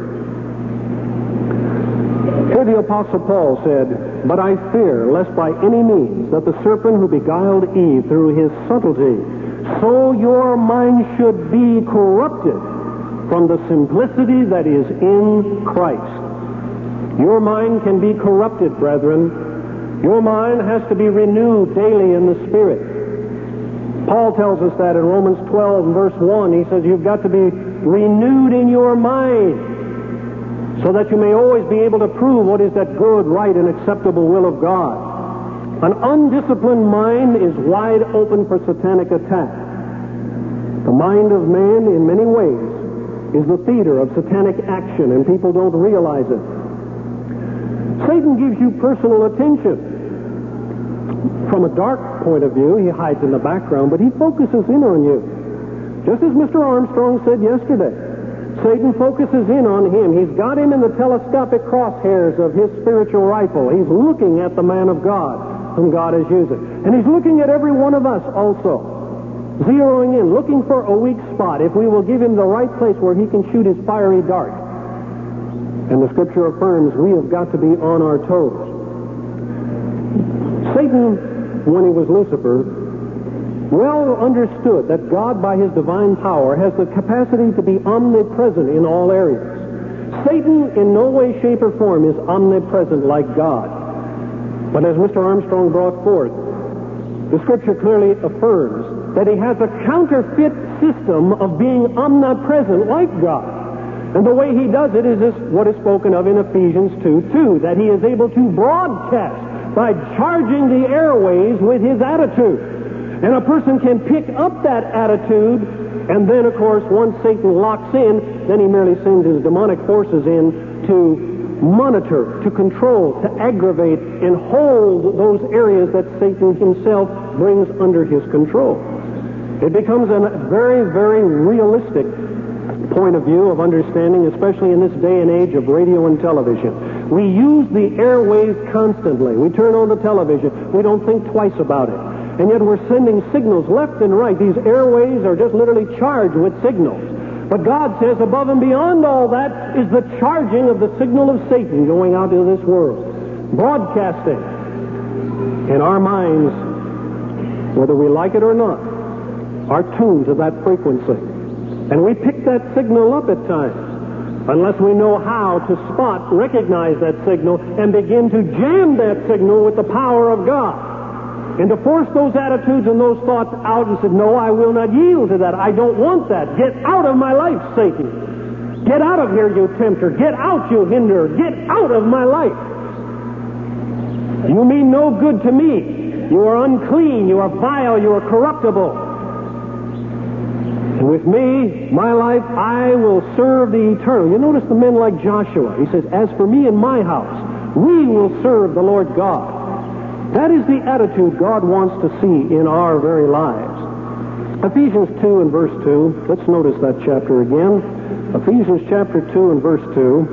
Speaker 2: Here the Apostle Paul said, "But I fear lest by any means that the serpent who beguiled Eve through his subtlety, so your mind should be corrupted from the simplicity that is in Christ." Your mind can be corrupted, brethren. Your mind has to be renewed daily in the Spirit. Paul tells us that in Romans twelve and verse one. He says you've got to be renewed in your mind so that you may always be able to prove what is that good, right, and acceptable will of God. An undisciplined mind is wide open for satanic attack. The mind of man, in many ways, is the theater of satanic action, and people don't realize it. Satan gives you personal attention. From a dark point of view, he hides in the background, but he focuses in on you. Just as Mister Armstrong said yesterday, Satan focuses in on him. He's got him in the telescopic crosshairs of his spiritual rifle. He's looking at the man of God, whom God has used. And he's looking at every one of us also, zeroing in, looking for a weak spot, if we will give him the right place where he can shoot his fiery dart. And the Scripture affirms we have got to be on our toes. Satan, when he was Lucifer, well understood that God, by his divine power, has the capacity to be omnipresent in all areas. Satan, in no way, shape, or form, is omnipresent like God. But as Mister Armstrong brought forth, the Scripture clearly affirms that he has a counterfeit system of being omnipresent like God. And the way he does it is this, what is spoken of in Ephesians two two, that he is able to broadcast by charging the airways with his attitude. And a person can pick up that attitude, and then, of course, once Satan locks in, then he merely sends his demonic forces in to monitor, to control, to aggravate, and hold those areas that Satan himself brings under his control. It becomes a very, very realistic point of view of understanding, especially in this day and age of radio and television. We use the airwaves constantly. We turn on the television. We don't think twice about it. And yet we're sending signals left and right. These airways are just literally charged with signals. But God says above and beyond all that is the charging of the signal of Satan going out into this world. Broadcasting. And our minds, whether we like it or not, are tuned to that frequency. And we pick that signal up at times, unless we know how to spot, recognize that signal, and begin to jam that signal with the power of God. And to force those attitudes and those thoughts out and say, no, I will not yield to that. I don't want that. Get out of my life, Satan. Get out of here, you tempter. Get out, you hinderer. Get out of my life. You mean no good to me. You are unclean. You are vile. You are corruptible. And with me, my life, I will serve the eternal. You notice the men like Joshua. He says, as for me and my house, we will serve the Lord God. That is the attitude God wants to see in our very lives. Ephesians two and verse two. Let's notice that chapter again. Ephesians chapter two and verse two.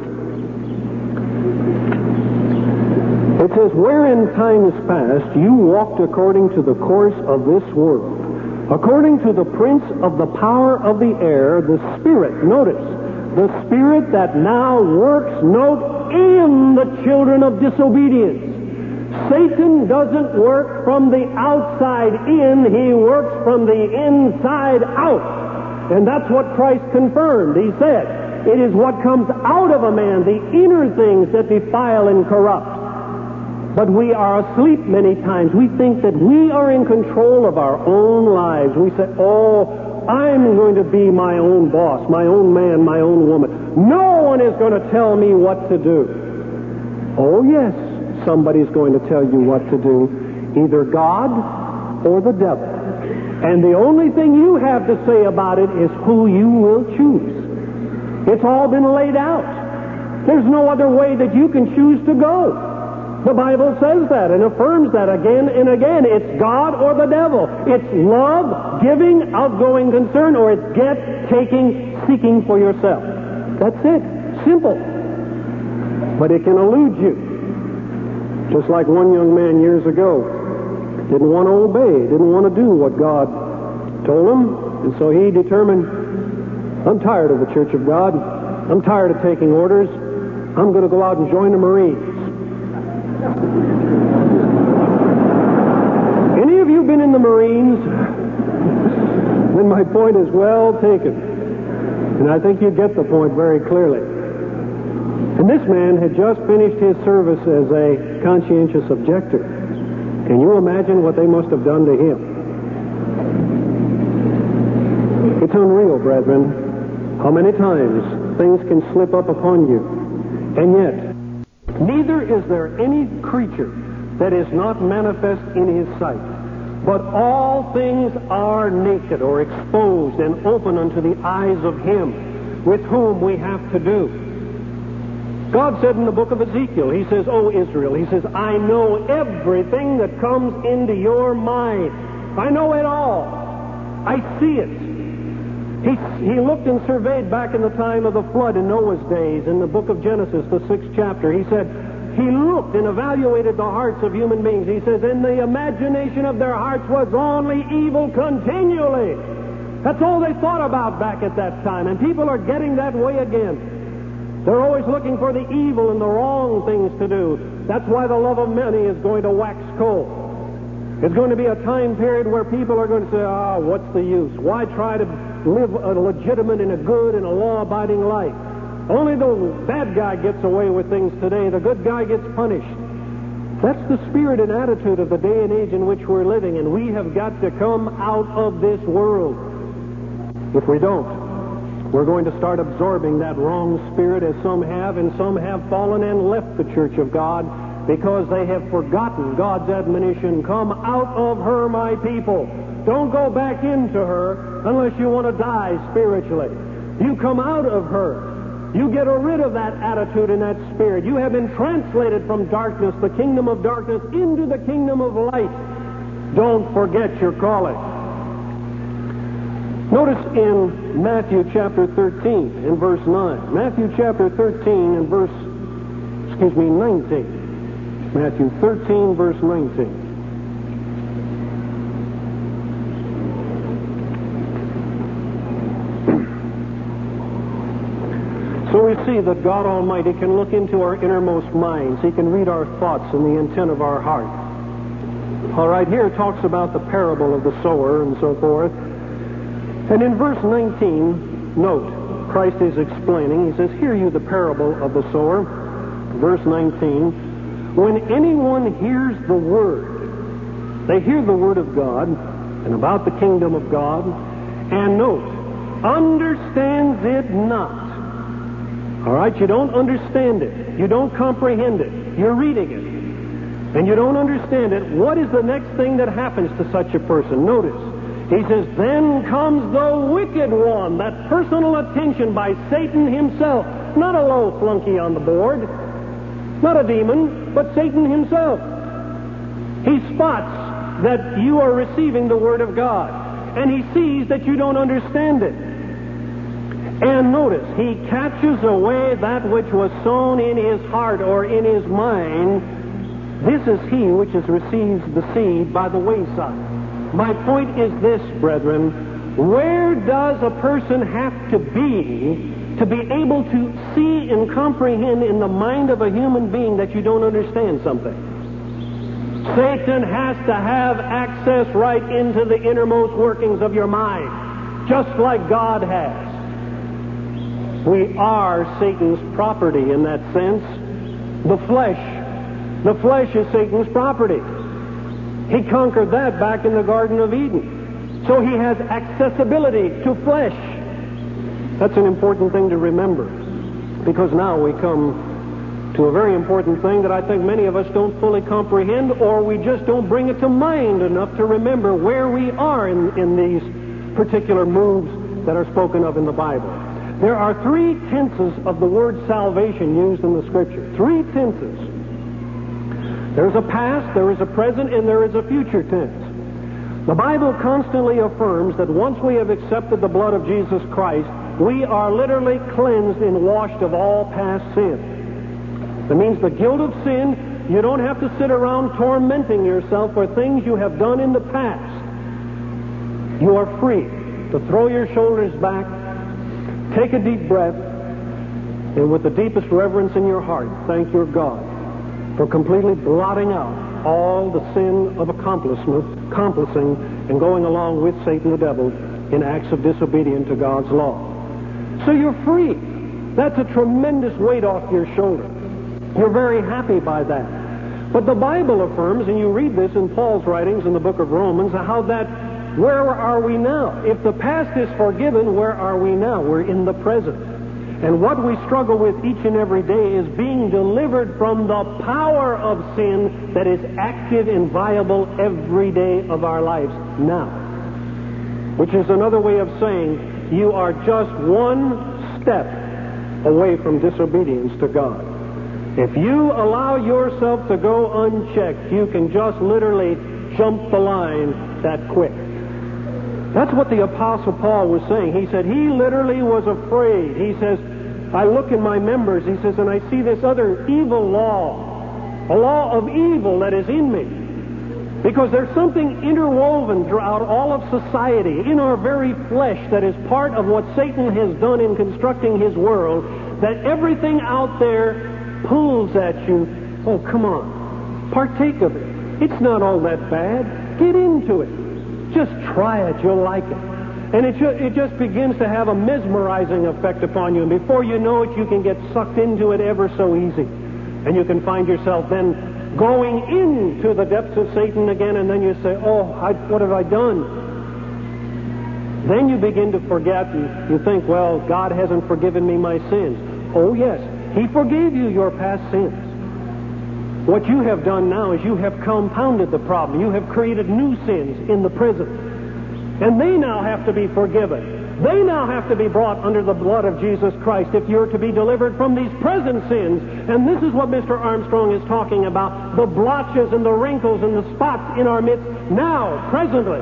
Speaker 2: It says, where in times past you walked according to the course of this world, According to the prince of the power of the air, the Spirit, notice, the Spirit that now works, note, in the children of disobedience. Satan doesn't work from the outside in, he works from the inside out. And that's what Christ confirmed. He said, it is what comes out of a man, the inner things that defile and corrupt. But we are asleep many times. We think that we are in control of our own lives. We say, oh, I'm going to be my own boss, my own man, my own woman. No one is going to tell me what to do. Oh, yes, somebody's going to tell you what to do. Either God or the devil. And the only thing you have to say about it is who you will choose. It's all been laid out. There's no other way that you can choose to go. The Bible says that and affirms that again and again. It's God or the devil. It's love, giving, outgoing concern, or it's get, taking, seeking for yourself. That's it. Simple. But it can elude you. Just like one young man years ago didn't want to obey, didn't want to do what God told him, and so he determined, I'm tired of the Church of God. I'm tired of taking orders. I'm going to go out and join the Marines. Any of you been in the Marines? Then my point is well taken. And I think you get the point very clearly. And this man had just finished his service as a conscientious objector. Can you imagine what they must have done to him? It's unreal, brethren, how many times things can slip up upon you. And yet, neither is there any creature that is not manifest in his sight, but all things are naked or exposed and open unto the eyes of him with whom we have to do. God said in the book of Ezekiel, he says, O Israel, he says, I know everything that comes into your mind. I know it all. I see it. He, he looked and surveyed back in the time of the flood in Noah's days, in the book of Genesis, the sixth chapter. He said, he looked and evaluated the hearts of human beings. He says, and the imagination of their hearts was only evil continually. That's all they thought about back at that time. And people are getting that way again. They're always looking for the evil and the wrong things to do. That's why the love of many is going to wax cold. It's going to be a time period where people are going to say, ah, oh, what's the use? Why try to live a legitimate and a good and a law-abiding life? Only the bad guy gets away with things today. The good guy gets punished. That's the spirit and attitude of the day and age in which we're living, and we have got to come out of this world. If we don't, we're going to start absorbing that wrong spirit, as some have, and some have fallen and left the Church of God because they have forgotten God's admonition, come out of her, my people. Don't go back into her unless you want to die spiritually. You come out of her. You get rid of that attitude and that spirit. You have been translated from darkness, the kingdom of darkness, into the kingdom of light. Don't forget your calling. Notice in Matthew chapter thirteen and verse nine. Matthew chapter thirteen and verse, excuse me, nineteen. Matthew thirteen, verse nineteen. So we see that God Almighty can look into our innermost minds. He can read our thoughts and the intent of our heart. All right, here it talks about the parable of the sower and so forth. And in verse nineteen, note, Christ is explaining. He says, hear you the parable of the sower. Verse nineteen, when anyone hears the word, they hear the word of God and about the kingdom of God, and note, understands it not. All right, you don't understand it. You don't comprehend it. You're reading it, and you don't understand it. What is the next thing that happens to such a person? Notice. He says, then comes the wicked one, that personal attention by Satan himself. Not a low flunky on the board, not a demon, but Satan himself. He spots that you are receiving the Word of God, and he sees that you don't understand it. And notice, he catches away that which was sown in his heart or in his mind. This is he which has received the seed by the wayside. My point is this, brethren. Where does a person have to be to be able to see and comprehend in the mind of a human being that you don't understand something? Satan has to have access right into the innermost workings of your mind, just like God has. We are Satan's property in that sense. The flesh. The flesh is Satan's property. He conquered that back in the Garden of Eden. So he has accessibility to flesh. That's an important thing to remember, because now we come to a very important thing that I think many of us don't fully comprehend, or we just don't bring it to mind enough to remember where we are in, in these particular moves that are spoken of in the Bible. There are three tenses of the word salvation used in the Scripture. Three tenses. There's a past, there is a present, and there is a future tense. The Bible constantly affirms that once we have accepted the blood of Jesus Christ, we are literally cleansed and washed of all past sin. That means the guilt of sin, you don't have to sit around tormenting yourself for things you have done in the past. You are free to throw your shoulders back, take a deep breath, and with the deepest reverence in your heart, thank your God for completely blotting out all the sin of accomplishment, accomplishing and going along with Satan the devil in acts of disobedience to God's law. So you're free. That's a tremendous weight off your shoulder. You're very happy by that. But the Bible affirms, and you read this in Paul's writings in the book of Romans, how that, where are we now? If the past is forgiven, where are we now? We're in the present. And what we struggle with each and every day is being delivered from the power of sin that is active and viable every day of our lives now. Which is another way of saying you are just one step away from disobedience to God. If you allow yourself to go unchecked, you can just literally jump the line that quick. That's what the Apostle Paul was saying. He said he literally was afraid. He says, I look in my members, he says, and I see this other evil law, a law of evil that is in me. Because there's something interwoven throughout all of society, in our very flesh, that is part of what Satan has done in constructing his world, that everything out there pulls at you. Oh, come on. Partake of it. It's not all that bad. Get into it. Just try it. You'll like it. And it, ju- it just begins to have a mesmerizing effect upon you. And before you know it, you can get sucked into it ever so easy. And you can find yourself then going into the depths of Satan again, and then you say, oh, I, what have I done? Then you begin to forget, and you think, well, God hasn't forgiven me my sins. Oh, yes, He forgave you your past sins. What you have done now is you have compounded the problem. You have created new sins in the present. And they now have to be forgiven. They now have to be brought under the blood of Jesus Christ if you're to be delivered from these present sins. And this is what Mister Armstrong is talking about, the blotches and the wrinkles and the spots in our midst now, presently.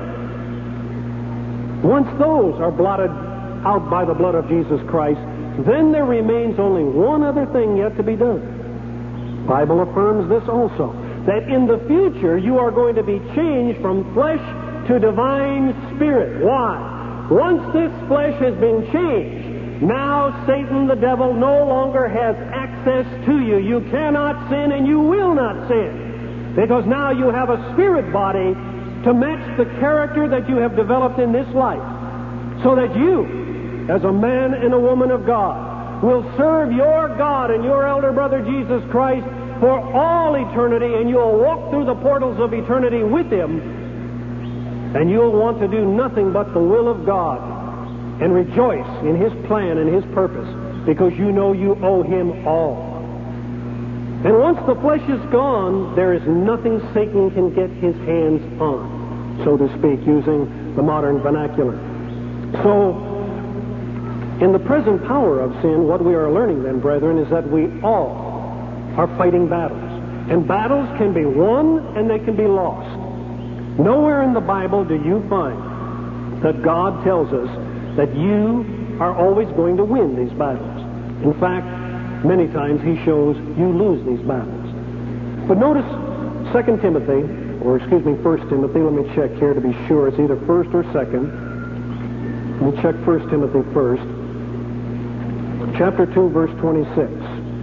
Speaker 2: Once those are blotted out by the blood of Jesus Christ, then there remains only one other thing yet to be done. The Bible affirms this also, that in the future you are going to be changed from flesh to divine spirit. Why? Once this flesh has been changed, now Satan the devil no longer has access to you. You cannot sin and you will not sin, because now you have a spirit body to match the character that you have developed in this life, so that you, as a man and a woman of God, will serve your God and your elder brother Jesus Christ for all eternity, and you'll walk through the portals of eternity with Him. And you'll want to do nothing but the will of God and rejoice in His plan and His purpose, because you know you owe Him all. And once the flesh is gone, there is nothing Satan can get his hands on, so to speak, using the modern vernacular. So, in the present power of sin, what we are learning then, brethren, is that we all are fighting battles. And battles can be won and they can be lost. Nowhere in the Bible do you find that God tells us that you are always going to win these battles. In fact, many times He shows you lose these battles. But notice Second Timothy or excuse me, First Timothy. Let me check here to be sure. It's either first or second. Let me check First Timothy first. Chapter two, verse twenty-six.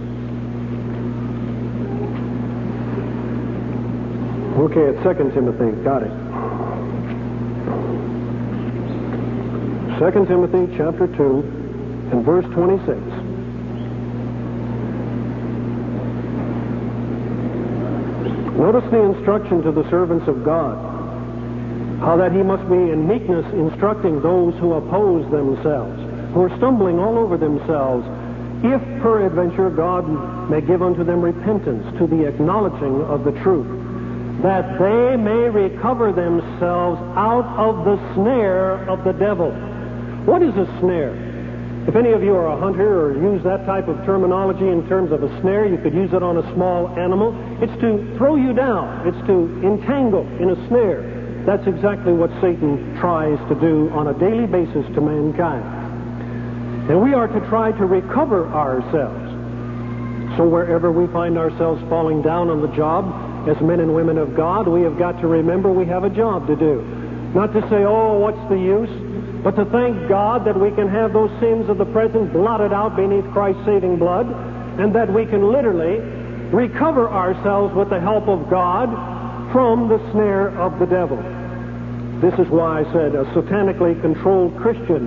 Speaker 2: Okay, it's Second Timothy. Got it. Second Timothy, chapter two, and verse twenty-six. Notice the instruction to the servants of God, how that he must be in meekness instructing those who oppose themselves, who are stumbling all over themselves, if peradventure God may give unto them repentance to the acknowledging of the truth, that they may recover themselves out of the snare of the devil. What is a snare? If any of you are a hunter or use that type of terminology in terms of a snare, you could use it on a small animal. It's to throw you down. It's to entangle in a snare. That's exactly what Satan tries to do on a daily basis to mankind. And we are to try to recover ourselves. So wherever we find ourselves falling down on the job, as men and women of God, we have got to remember we have a job to do. Not to say, oh, what's the use? But to thank God that we can have those sins of the present blotted out beneath Christ's saving blood, and that we can literally recover ourselves with the help of God from the snare of the devil. This is why I said a satanically controlled Christian.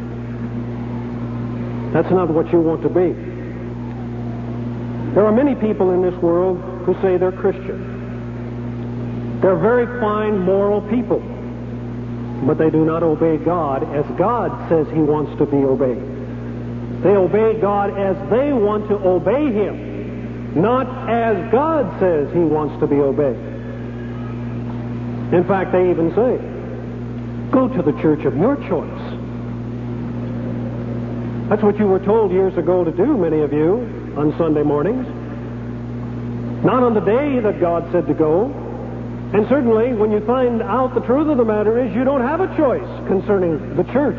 Speaker 2: That's not what you want to be. There are many people in this world who say they're Christian. They're very fine, moral people, but they do not obey God as God says he wants to be obeyed. They obey God as they want to obey him, not as God says he wants to be obeyed. In fact, they even say, go to the church of your choice. That's what you were told years ago to do, many of you, on Sunday mornings. Not on the day that God said to go. And certainly, when you find out the truth of the matter is you don't have a choice concerning the church.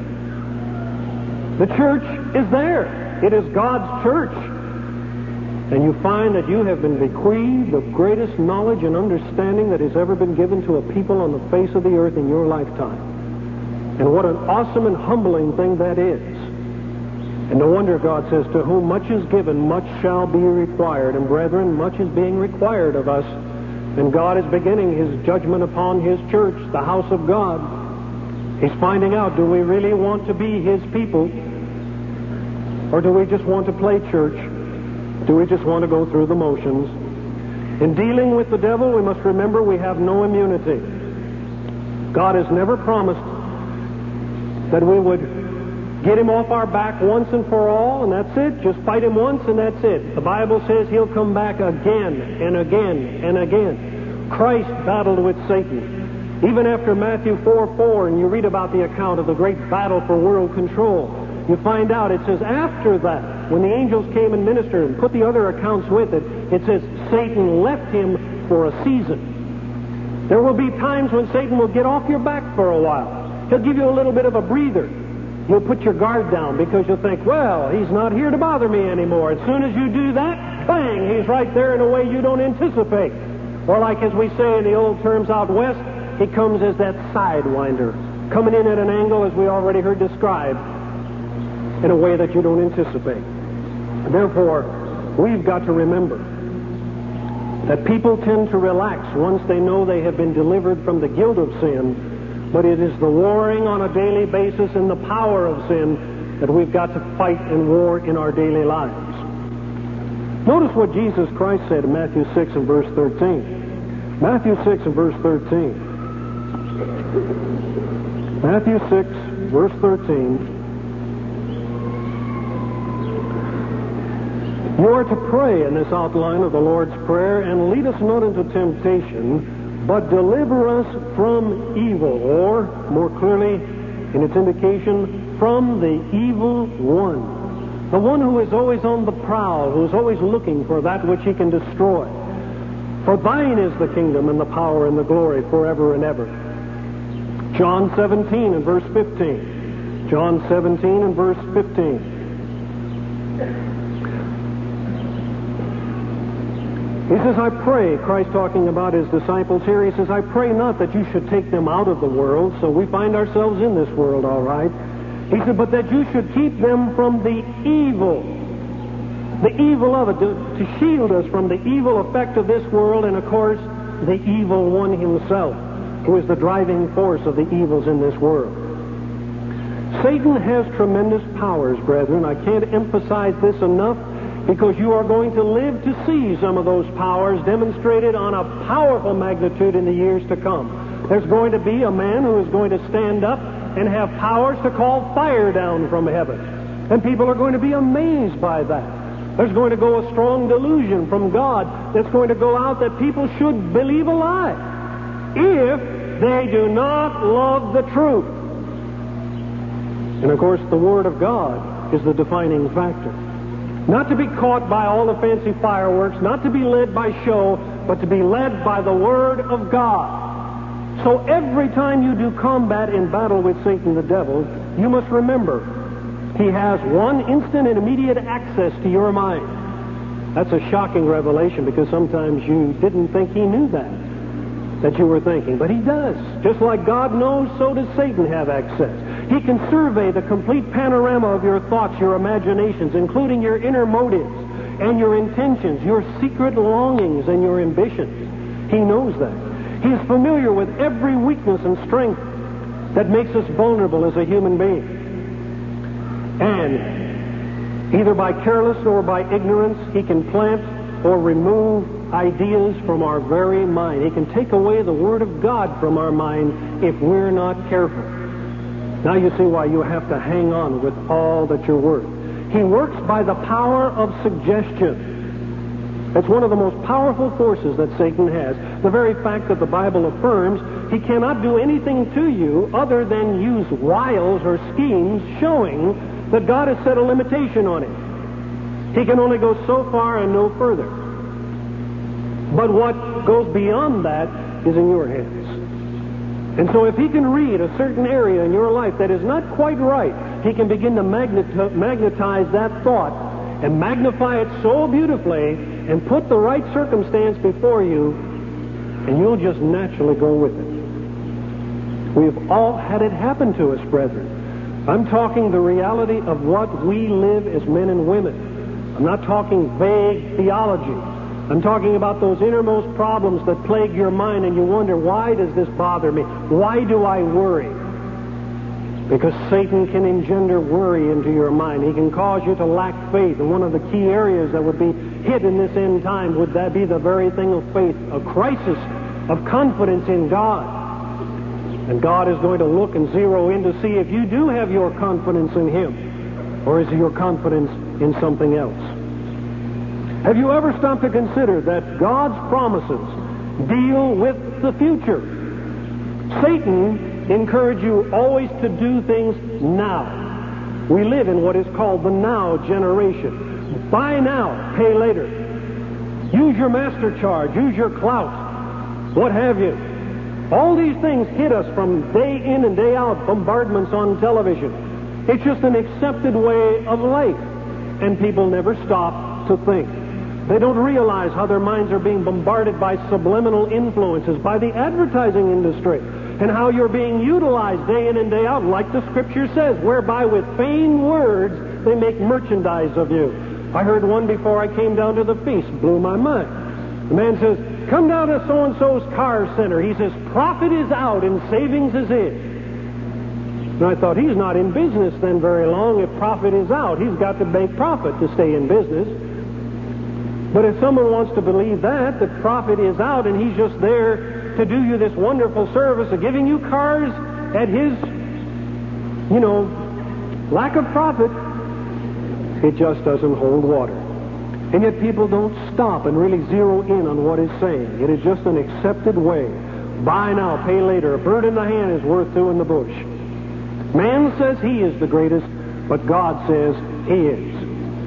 Speaker 2: The church is there. It is God's church. And you find that you have been bequeathed the greatest knowledge and understanding that has ever been given to a people on the face of the earth in your lifetime. And what an awesome and humbling thing that is. And no wonder God says, to whom much is given, much shall be required. And brethren, much is being required of us. And God is beginning his judgment upon his church, the house of God. He's finding out, do we really want to be his people? Or do we just want to play church? Do we just want to go through the motions? In dealing with the devil, we must remember we have no immunity. God has never promised that we would get him off our back once and for all, and that's it. Just fight him once, and that's it. The Bible says he'll come back again and again and again. Christ battled with Satan. Even after Matthew four four, and you read about the account of the great battle for world control, you find out it says after that, when the angels came and ministered and put the other accounts with it, it says Satan left him for a season. There will be times when Satan will get off your back for a while. He'll give you a little bit of a breather. You'll put your guard down because you'll think, well, he's not here to bother me anymore. As soon as you do that, bang, he's right there in a way you don't anticipate. Or like as we say in the old terms out west, he comes as that sidewinder, coming in at an angle, as we already heard described, in a way that you don't anticipate. Therefore, we've got to remember that people tend to relax once they know they have been delivered from the guilt of sin. But it is the warring on a daily basis in the power of sin that we've got to fight and war in our daily lives. Notice what Jesus Christ said in Matthew six and verse thirteen. Matthew six and verse thirteen. Matthew six, verse thirteen. You are to pray in this outline of the Lord's Prayer, and lead us not into temptation, but deliver us from evil, or, more clearly, in its indication, from the evil one. The one who is always on the prowl, who is always looking for that which he can destroy. For thine is the kingdom and the power and the glory forever and ever. John seventeen and verse fifteen. John seventeen and verse fifteen. He says, I pray, Christ talking about his disciples here, he says, I pray not that you should take them out of the world, so we find ourselves in this world, all right. He said, but that you should keep them from the evil, the evil of it, to, to shield us from the evil effect of this world, and of course, the evil one himself, who is the driving force of the evils in this world. Satan has tremendous powers, brethren. I can't emphasize this enough, because you are going to live to see some of those powers demonstrated on a powerful magnitude in the years to come. There's going to be a man who is going to stand up and have powers to call fire down from heaven. And people are going to be amazed by that. There's going to go a strong delusion from God that's going to go out that people should believe a lie if they do not love the truth. And of course, the Word of God is the defining factor. Not to be caught by all the fancy fireworks, not to be led by show, but to be led by the Word of God. So every time you do combat in battle with Satan the devil, you must remember, he has one instant and immediate access to your mind. That's a shocking revelation, because sometimes you didn't think he knew that, that you were thinking. But he does. Just like God knows, so does Satan have access. He can survey the complete panorama of your thoughts, your imaginations, including your inner motives and your intentions, your secret longings and your ambitions. He knows that. He is familiar with every weakness and strength that makes us vulnerable as a human being. And either by carelessness or by ignorance, he can plant or remove ideas from our very mind. He can take away the Word of God from our mind if we're not careful. Now you see why you have to hang on with all that you're worth. He works by the power of suggestion. It's one of the most powerful forces that Satan has. The very fact that the Bible affirms he cannot do anything to you other than use wiles or schemes showing that God has set a limitation on it. He can only go so far and no further. But what goes beyond that is in your hands. And so if he can read a certain area in your life that is not quite right, he can begin to magnet- magnetize that thought and magnify it so beautifully and put the right circumstance before you, and you'll just naturally go with it. We've all had it happen to us, brethren. I'm talking the reality of what we live as men and women. I'm not talking vague theology. I'm talking about those innermost problems that plague your mind, and you wonder, why does this bother me? Why do I worry? Because Satan can engender worry into your mind. He can cause you to lack faith. And one of the key areas that would be hit in this end time would that be the very thing of faith, a crisis of confidence in God. And God is going to look and zero in to see if you do have your confidence in Him, or is your confidence in something else. Have you ever stopped to consider that God's promises deal with the future? Satan encourages you always to do things now. We live in what is called the now generation. Buy now, pay later. Use your master charge, use your clout, what have you. All these things hit us from day in and day out, bombardments on television. It's just an accepted way of life, and people never stop to think. They don't realize how their minds are being bombarded by subliminal influences, by the advertising industry, and how you're being utilized day in and day out, like the Scripture says, whereby with vain words they make merchandise of you. I heard one before I came down to the feast, blew my mind. The man says, come down to so-and-so's car center. He says, profit is out and savings is in. And I thought, he's not in business then very long. If profit is out, he's got to make profit to stay in business. But if someone wants to believe that, that profit is out and he's just there to do you this wonderful service of giving you cars at his, you know, lack of profit, it just doesn't hold water. And yet people don't stop and really zero in on what he's saying. It is just an accepted way. Buy now, pay later. A bird in the hand is worth two in the bush. Man says he is the greatest, but God says he is.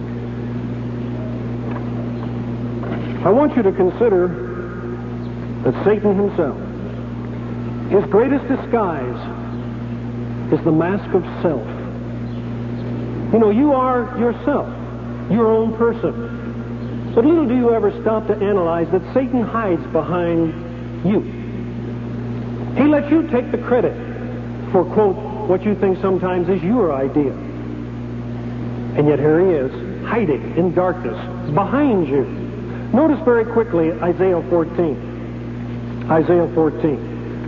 Speaker 2: I want you to consider that Satan himself, his greatest disguise is the mask of self. You know, you are yourself, your own person. But little do you ever stop to analyze that Satan hides behind you. He lets you take the credit for, quote, what you think sometimes is your idea. And yet here he is, hiding in darkness, behind you. Notice very quickly Isaiah fourteen. Isaiah fourteen.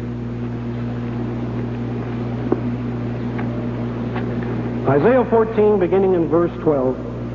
Speaker 2: Isaiah fourteen, beginning in verse twelve.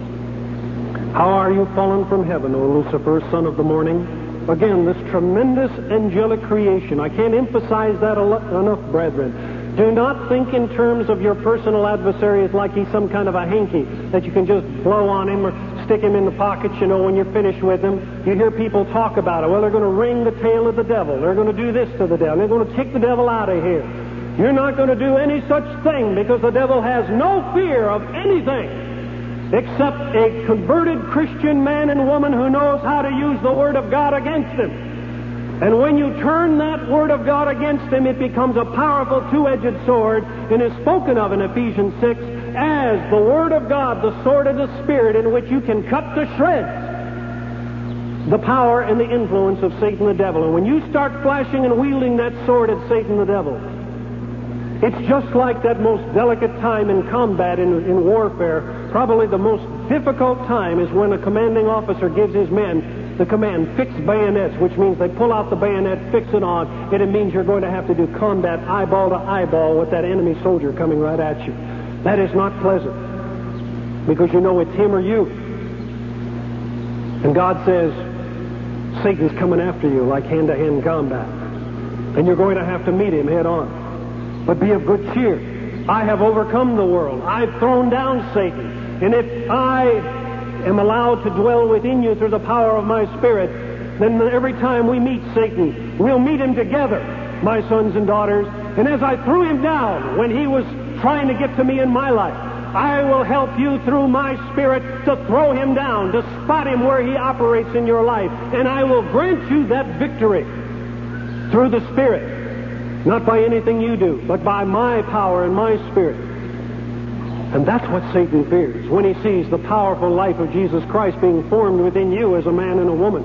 Speaker 2: How are you fallen from heaven, O Lucifer, son of the morning? Again, this tremendous angelic creation. I can't emphasize that enough, brethren. Do not think in terms of your personal adversary as like he's some kind of a hanky that you can just blow on him or stick him in the pockets, you know, when you're finished with him. You hear people talk about it. Well, they're going to wring the tail of the devil. They're going to do this to the devil. They're going to kick the devil out of here. You're not going to do any such thing because the devil has no fear of anything except a converted Christian man and woman who knows how to use the Word of God against him. And when you turn that Word of God against him, it becomes a powerful two-edged sword, and is spoken of in Ephesians six as the Word of God, the sword of the Spirit, in which you can cut to shreds the power and the influence of Satan the devil. And when you start flashing and wielding that sword at Satan the devil, it's just like that most delicate time in combat, in, in warfare. Probably the most difficult time is when a commanding officer gives his men the command, fix bayonets, which means they pull out the bayonet, fix it on, and it means you're going to have to do combat eyeball to eyeball with that enemy soldier coming right at you. That is not pleasant, because you know it's him or you. And God says, Satan's coming after you like hand-to-hand combat, and you're going to have to meet him head on. But be of good cheer. I have overcome the world. I've thrown down Satan. And if I am allowed to dwell within you through the power of my Spirit, then every time we meet Satan, we'll meet him together, my sons and daughters. And as I threw him down when he was trying to get to me in my life, I will help you through my Spirit to throw him down, to spot him where he operates in your life. And I will grant you that victory through the Spirit. Not by anything you do, but by my power and my Spirit. And that's what Satan fears when he sees the powerful life of Jesus Christ being formed within you as a man and a woman.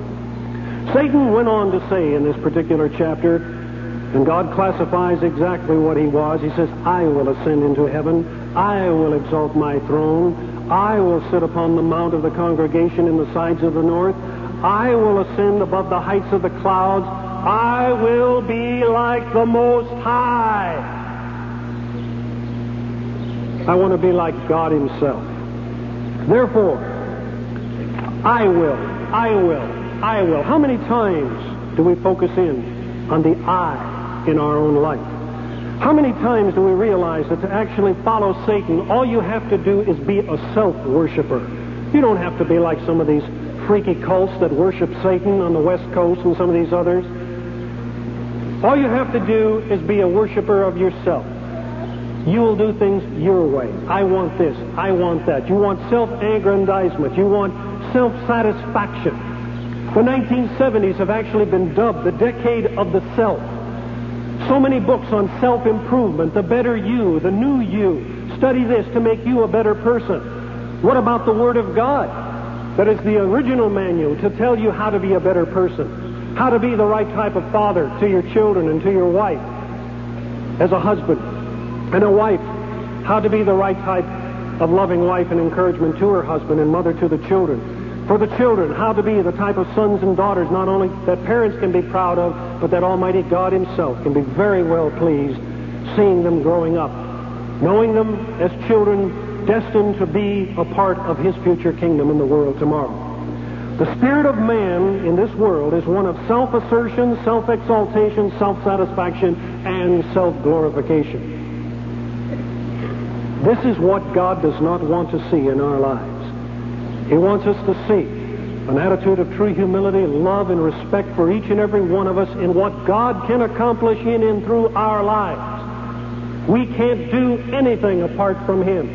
Speaker 2: Satan went on to say in this particular chapter, and God classifies exactly what he was. He says, I will ascend into heaven. I will exalt my throne. I will sit upon the mount of the congregation in the sides of the north. I will ascend above the heights of the clouds. I will be like the Most High. I want to be like God himself. Therefore, I will, I will, I will. How many times do we focus in on the I in our own life? How many times do we realize that to actually follow Satan, all you have to do is be a self-worshiper? You don't have to be like some of these freaky cults that worship Satan on the West Coast and some of these others. All you have to do is be a worshiper of yourself. You will do things your way. I want this. I want that. You want self-aggrandizement. You want self-satisfaction. The nineteen seventies have actually been dubbed the decade of the self. So many books on self-improvement, the better you, the new you. Study this to make you a better person. What about the Word of God? That is the original manual to tell you how to be a better person. How to be the right type of father to your children and to your wife. As a husband and a wife, how to be the right type of loving wife and encouragement to her husband and mother to the children. For the children, how to be the type of sons and daughters not only that parents can be proud of, but that Almighty God himself can be very well pleased seeing them growing up, knowing them as children destined to be a part of his future kingdom in the world tomorrow. The spirit of man in this world is one of self-assertion, self-exaltation, self-satisfaction, and self-glorification. This is what God does not want to see in our lives. He wants us to see an attitude of true humility, love, and respect for each and every one of us in what God can accomplish in and through our lives. We can't do anything apart from him.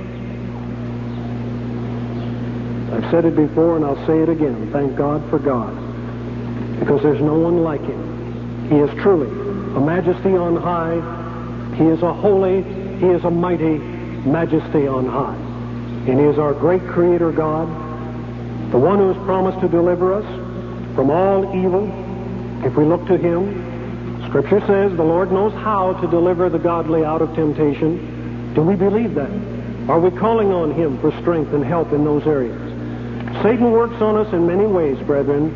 Speaker 2: I've said it before and I'll say it again. Thank God for God. Because there's no one like him. He is truly a majesty on high. He is a holy, he is a mighty majesty on high. And he is our great creator God, the the one who has promised to deliver us from all evil if we look to him. Scripture says the Lord knows how to deliver the godly out of temptation. Do we believe that? Are we calling on him for strength and help in those areas? Satan works on us in many ways, brethren.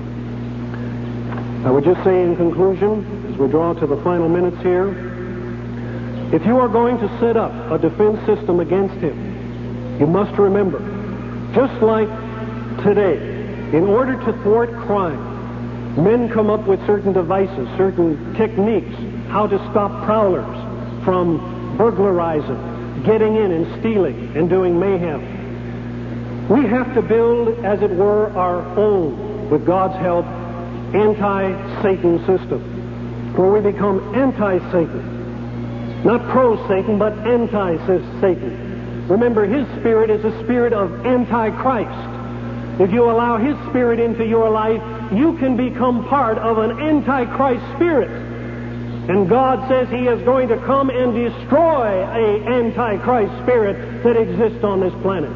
Speaker 2: I would just say in conclusion, as we draw to the final minutes here, if you are going to set up a defense system against him, you must remember, just like today, in order to thwart crime, men come up with certain devices, certain techniques, how to stop prowlers from burglarizing, getting in and stealing and doing mayhem. We have to build, as it were, our own, with God's help, anti-Satan system, where we become anti-Satan. Not pro-Satan, but anti-Satan. Remember, his spirit is a spirit of anti-Christ. If you allow his spirit into your life, you can become part of an anti-Christ spirit. And God says he is going to come and destroy an anti-Christ spirit that exists on this planet.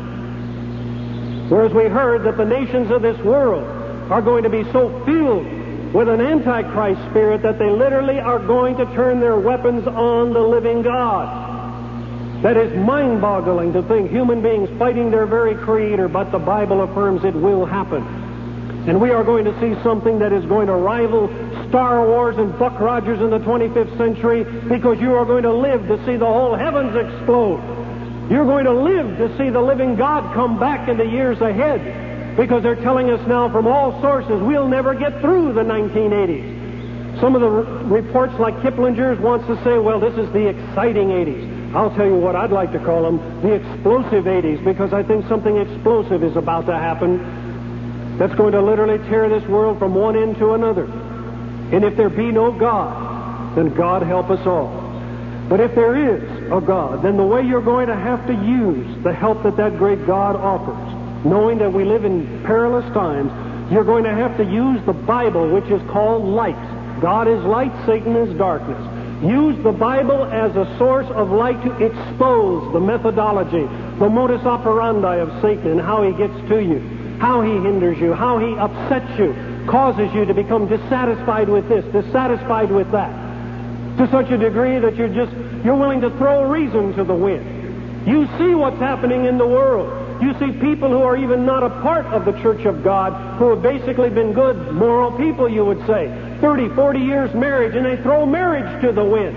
Speaker 2: Whereas we heard that the nations of this world are going to be so filled with an anti-Christ spirit that they literally are going to turn their weapons on the living God. That is mind-boggling to think human beings fighting their very Creator, but the Bible affirms it will happen. And we are going to see something that is going to rival Star Wars and Buck Rogers in the twenty-fifth century, because you are going to live to see the whole heavens explode. You're going to live to see the living God come back in the years ahead, because they're telling us now from all sources we'll never get through the nineteen eighties. Some of the re- reports like Kiplinger's wants to say, well, this is the exciting eighties. I'll tell you what I'd like to call them, the explosive eighties, because I think something explosive is about to happen that's going to literally tear this world from one end to another. And if there be no God, then God help us all. But if there is a God, then the way you're going to have to use the help that that great God offers, knowing that we live in perilous times, you're going to have to use the Bible, which is called light. God is light, Satan is darkness. Use the Bible as a source of light to expose the methodology, the modus operandi of Satan and how he gets to you, how he hinders you, how he upsets you, causes you to become dissatisfied with this, dissatisfied with that, to such a degree that you're just, you're willing to throw reason to the wind. You see what's happening in the world. You see people who are even not a part of the Church of God, who have basically been good, moral people, you would say. thirty, forty years marriage, and they throw marriage to the wind.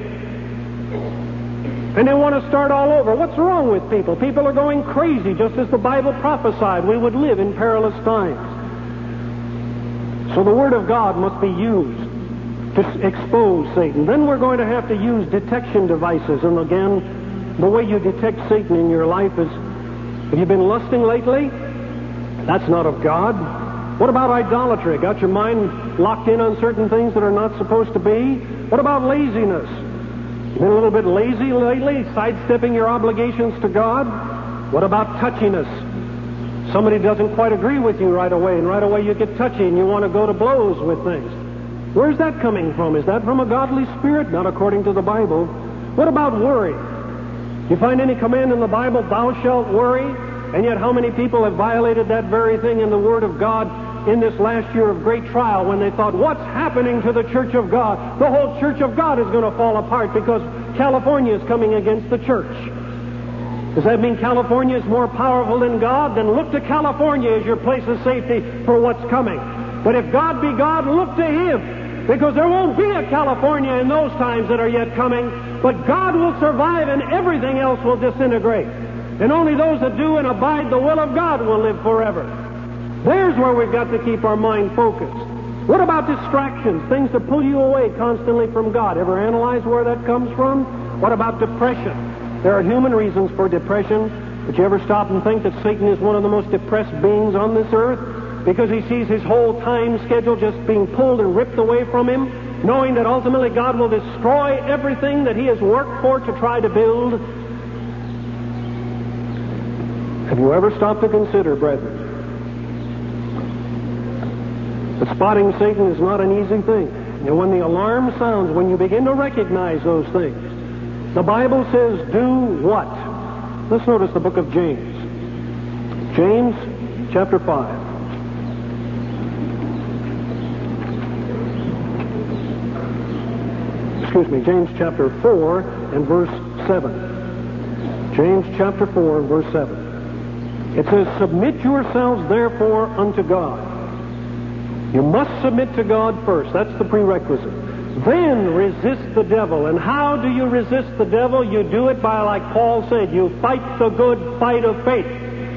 Speaker 2: And they want to start all over. What's wrong with people? People are going crazy, just as the Bible prophesied we would live in perilous times. So the Word of God must be used to expose Satan. Then we're going to have to use detection devices. And again, the way you detect Satan in your life is, have you been lusting lately? That's not of God. What about idolatry? Got your mind locked in on certain things that are not supposed to be? What about laziness? Been a little bit lazy lately, sidestepping your obligations to God? What about touchiness? Somebody doesn't quite agree with you right away, and right away you get touchy and you want to go to blows with things. Where's that coming from? Is that from a godly spirit? Not according to the Bible. What about worry? You find any command in the Bible, thou shalt worry? And yet how many people have violated that very thing in the Word of God in this last year of great trial, when they thought, what's happening to the Church of God? The whole Church of God is going to fall apart because California is coming against the church. Does that mean California is more powerful than God? Then look to California as your place of safety for what's coming. But if God be God, look to Him, because there won't be a California in those times that are yet coming, but God will survive and everything else will disintegrate. And only those that do and abide the will of God will live forever. There's where we've got to keep our mind focused. What about distractions, things that pull you away constantly from God? Ever analyze where that comes from? What about depression? There are human reasons for depression, but you ever stop and think that Satan is one of the most depressed beings on this earth? Because he sees his whole time schedule just being pulled and ripped away from him, knowing that ultimately God will destroy everything that he has worked for to try to build. Have you ever stopped to consider, brethren, that spotting Satan is not an easy thing? And when the alarm sounds, when you begin to recognize those things, the Bible says, do what? Let's notice the book of James. James, chapter five. excuse me, James chapter four and verse seven. James chapter four and verse seven. It says, "Submit yourselves therefore unto God." You must submit to God first. That's the prerequisite. Then resist the devil. And how do you resist the devil? You do it by, like Paul said, you fight the good fight of faith.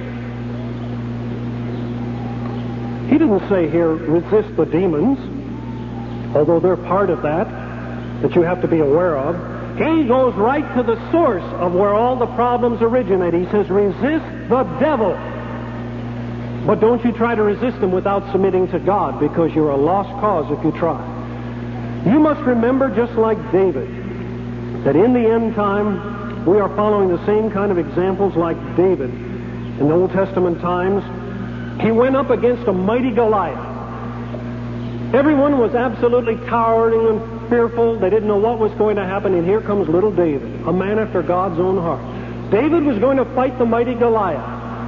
Speaker 2: He didn't say here, resist the demons, although they're part of that, that you have to be aware of. He goes right to the source of where all the problems originate. He says, resist the devil. But don't you try to resist him without submitting to God, because you're a lost cause if you try. You must remember, just like David, that in the end time, we are following the same kind of examples like David in the Old Testament times. He went up against a mighty Goliath. Everyone was absolutely cowering and fearful. They didn't know what was going to happen. And here comes little David, a man after God's own heart. David was going to fight the mighty Goliath.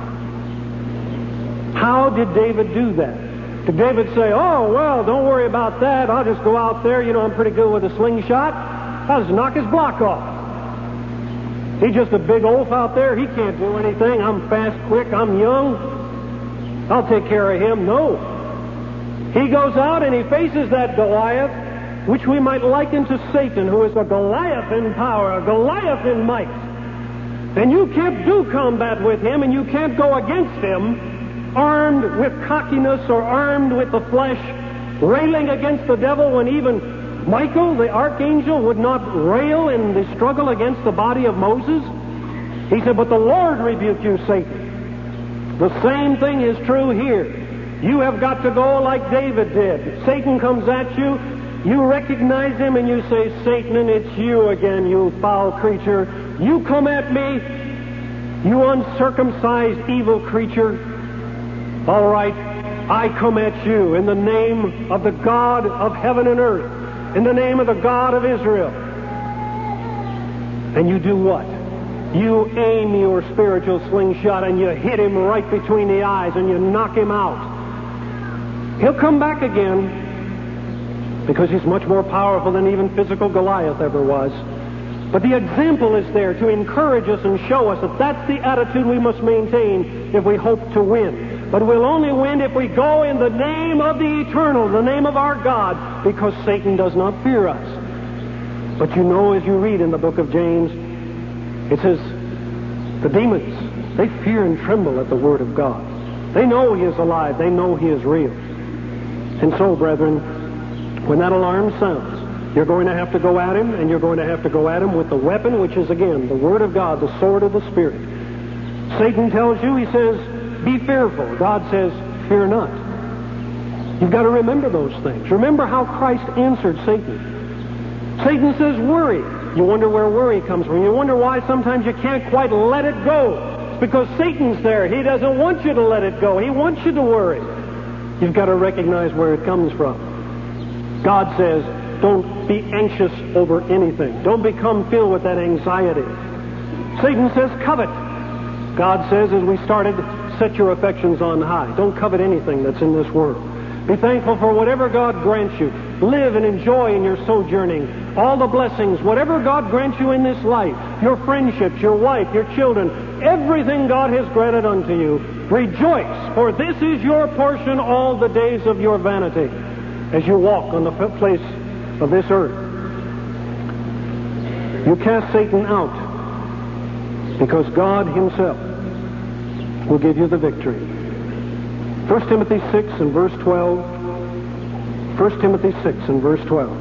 Speaker 2: How did David do that? Did David say, "Oh, well, don't worry about that. I'll just go out there. You know, I'm pretty good with a slingshot. I'll just knock his block off. He's just a big oaf out there. He can't do anything. I'm fast, quick. I'm young. I'll take care of him." No. He goes out and he faces that Goliath, which we might liken to Satan, who is a Goliath in power, a Goliath in might. And you can't do combat with him, and you can't go against him armed with cockiness or armed with the flesh, railing against the devil, when even Michael, the archangel, would not rail in the struggle against the body of Moses. He said, "But the Lord rebuke you, Satan." The same thing is true here. You have got to go like David did. Satan comes at you, you recognize him, and you say, "Satan, it's you again, you foul creature. You come at me, you uncircumcised evil creature. All right, I come at you in the name of the God of heaven and earth, in the name of the God of Israel." And you do what? You aim your spiritual slingshot and you hit him right between the eyes and you knock him out. He'll come back again, because he's much more powerful than even physical Goliath ever was. But the example is there to encourage us and show us that that's the attitude we must maintain if we hope to win. But we'll only win if we go in the name of the eternal, the name of our God, because Satan does not fear us. But you know, as you read in the book of James, it says, the demons, they fear and tremble at the word of God. They know he is alive. They know he is real. And so, brethren, when that alarm sounds, you're going to have to go at him, and you're going to have to go at him with the weapon, which is, again, the Word of God, the sword of the Spirit. Satan tells you, he says, be fearful. God says, fear not. You've got to remember those things. Remember how Christ answered Satan. Satan says, worry. You wonder where worry comes from. You wonder why sometimes you can't quite let it go. It's because Satan's there. He doesn't want you to let it go. He wants you to worry. You've got to recognize where it comes from. God says, don't be anxious over anything. Don't become filled with that anxiety. Satan says, covet. God says, as we started, set your affections on high. Don't covet anything that's in this world. Be thankful for whatever God grants you. Live and enjoy in your sojourning all the blessings, whatever God grants you in this life, your friendships, your wife, your children, everything God has granted unto you. Rejoice, for this is your portion all the days of your vanity as you walk on the place of this earth. You cast Satan out because God himself will give you the victory. First Timothy six and verse twelve. First Timothy six and verse twelve.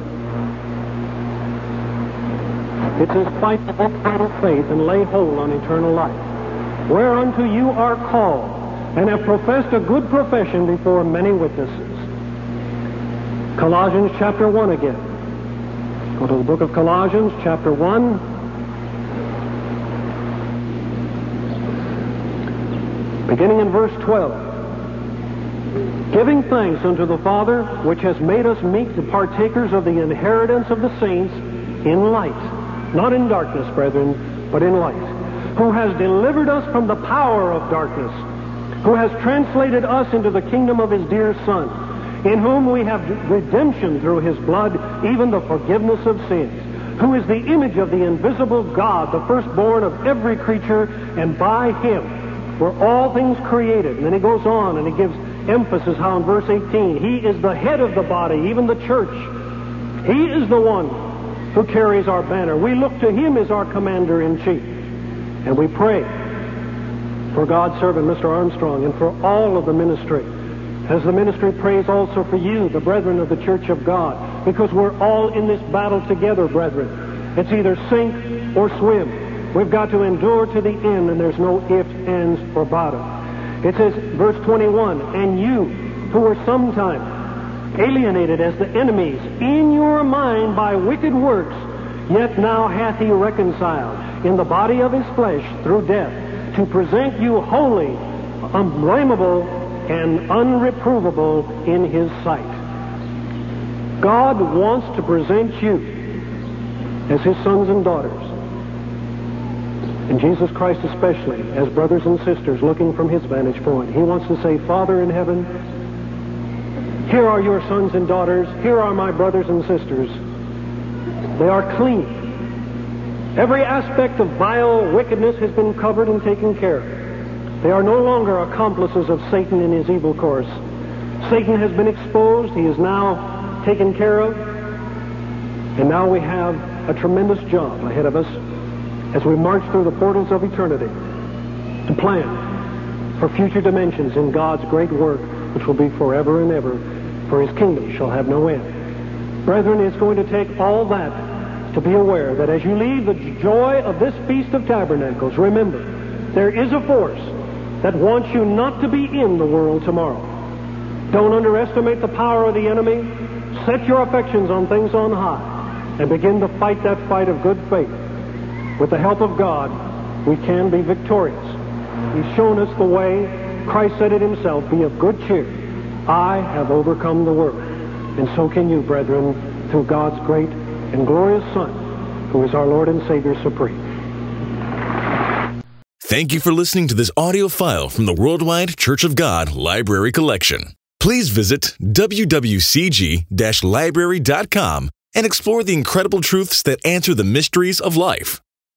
Speaker 2: It says, fight the good fight of faith and lay hold on eternal life, whereunto you are called, and have professed a good profession before many witnesses. Colossians chapter one again. Go to the book of Colossians chapter one. Beginning in verse twelve. Giving thanks unto the Father, which has made us meet the partakers of the inheritance of the saints in light. Not in darkness, brethren, but in light. Who has delivered us from the power of darkness, who has translated us into the kingdom of his dear Son, in whom we have redemption through his blood, even the forgiveness of sins, who is the image of the invisible God, the firstborn of every creature, and by him were all things created. And then he goes on and he gives emphasis how in verse eighteen, he is the head of the body, even the church. He is the one who carries our banner. We look to him as our commander-in-chief. And we pray for God's servant, Mister Armstrong, and for all of the ministry. As the ministry prays also for you, the brethren of the Church of God, because we're all in this battle together, brethren. It's either sink or swim. We've got to endure to the end, and there's no ifs, ands, or buts. It says, verse twenty-one, and you, who were sometime alienated as the enemies in your mind by wicked works, yet now hath he reconciled in the body of his flesh through death, to present you holy, unblameable, and unreprovable in his sight. God wants to present you as his sons and daughters, and Jesus Christ especially, as brothers and sisters looking from his vantage point. He wants to say, Father in heaven, here are your sons and daughters. Here are my brothers and sisters. They are clean. Every aspect of vile wickedness has been covered and taken care of. They are no longer accomplices of Satan in his evil course. Satan has been exposed. He is now taken care of. And now we have a tremendous job ahead of us as we march through the portals of eternity to plan for future dimensions in God's great work, which will be forever and ever, for his kingdom shall have no end. Brethren, it's going to take all that to be aware that as you leave the joy of this Feast of Tabernacles, remember, there is a force that wants you not to be in the world tomorrow. Don't underestimate the power of the enemy. Set your affections on things on high and begin to fight that fight of good faith. With the help of God, we can be victorious. He's shown us the way. Christ said it himself, be of good cheer. I have overcome the world. And so can you, brethren, through God's great and glorious Son, who is our Lord and Savior supreme.
Speaker 1: Thank you for listening to this audio file from the Worldwide Church of God Library Collection. Please visit w w c g dash library dot com and explore the incredible truths that answer the mysteries of life.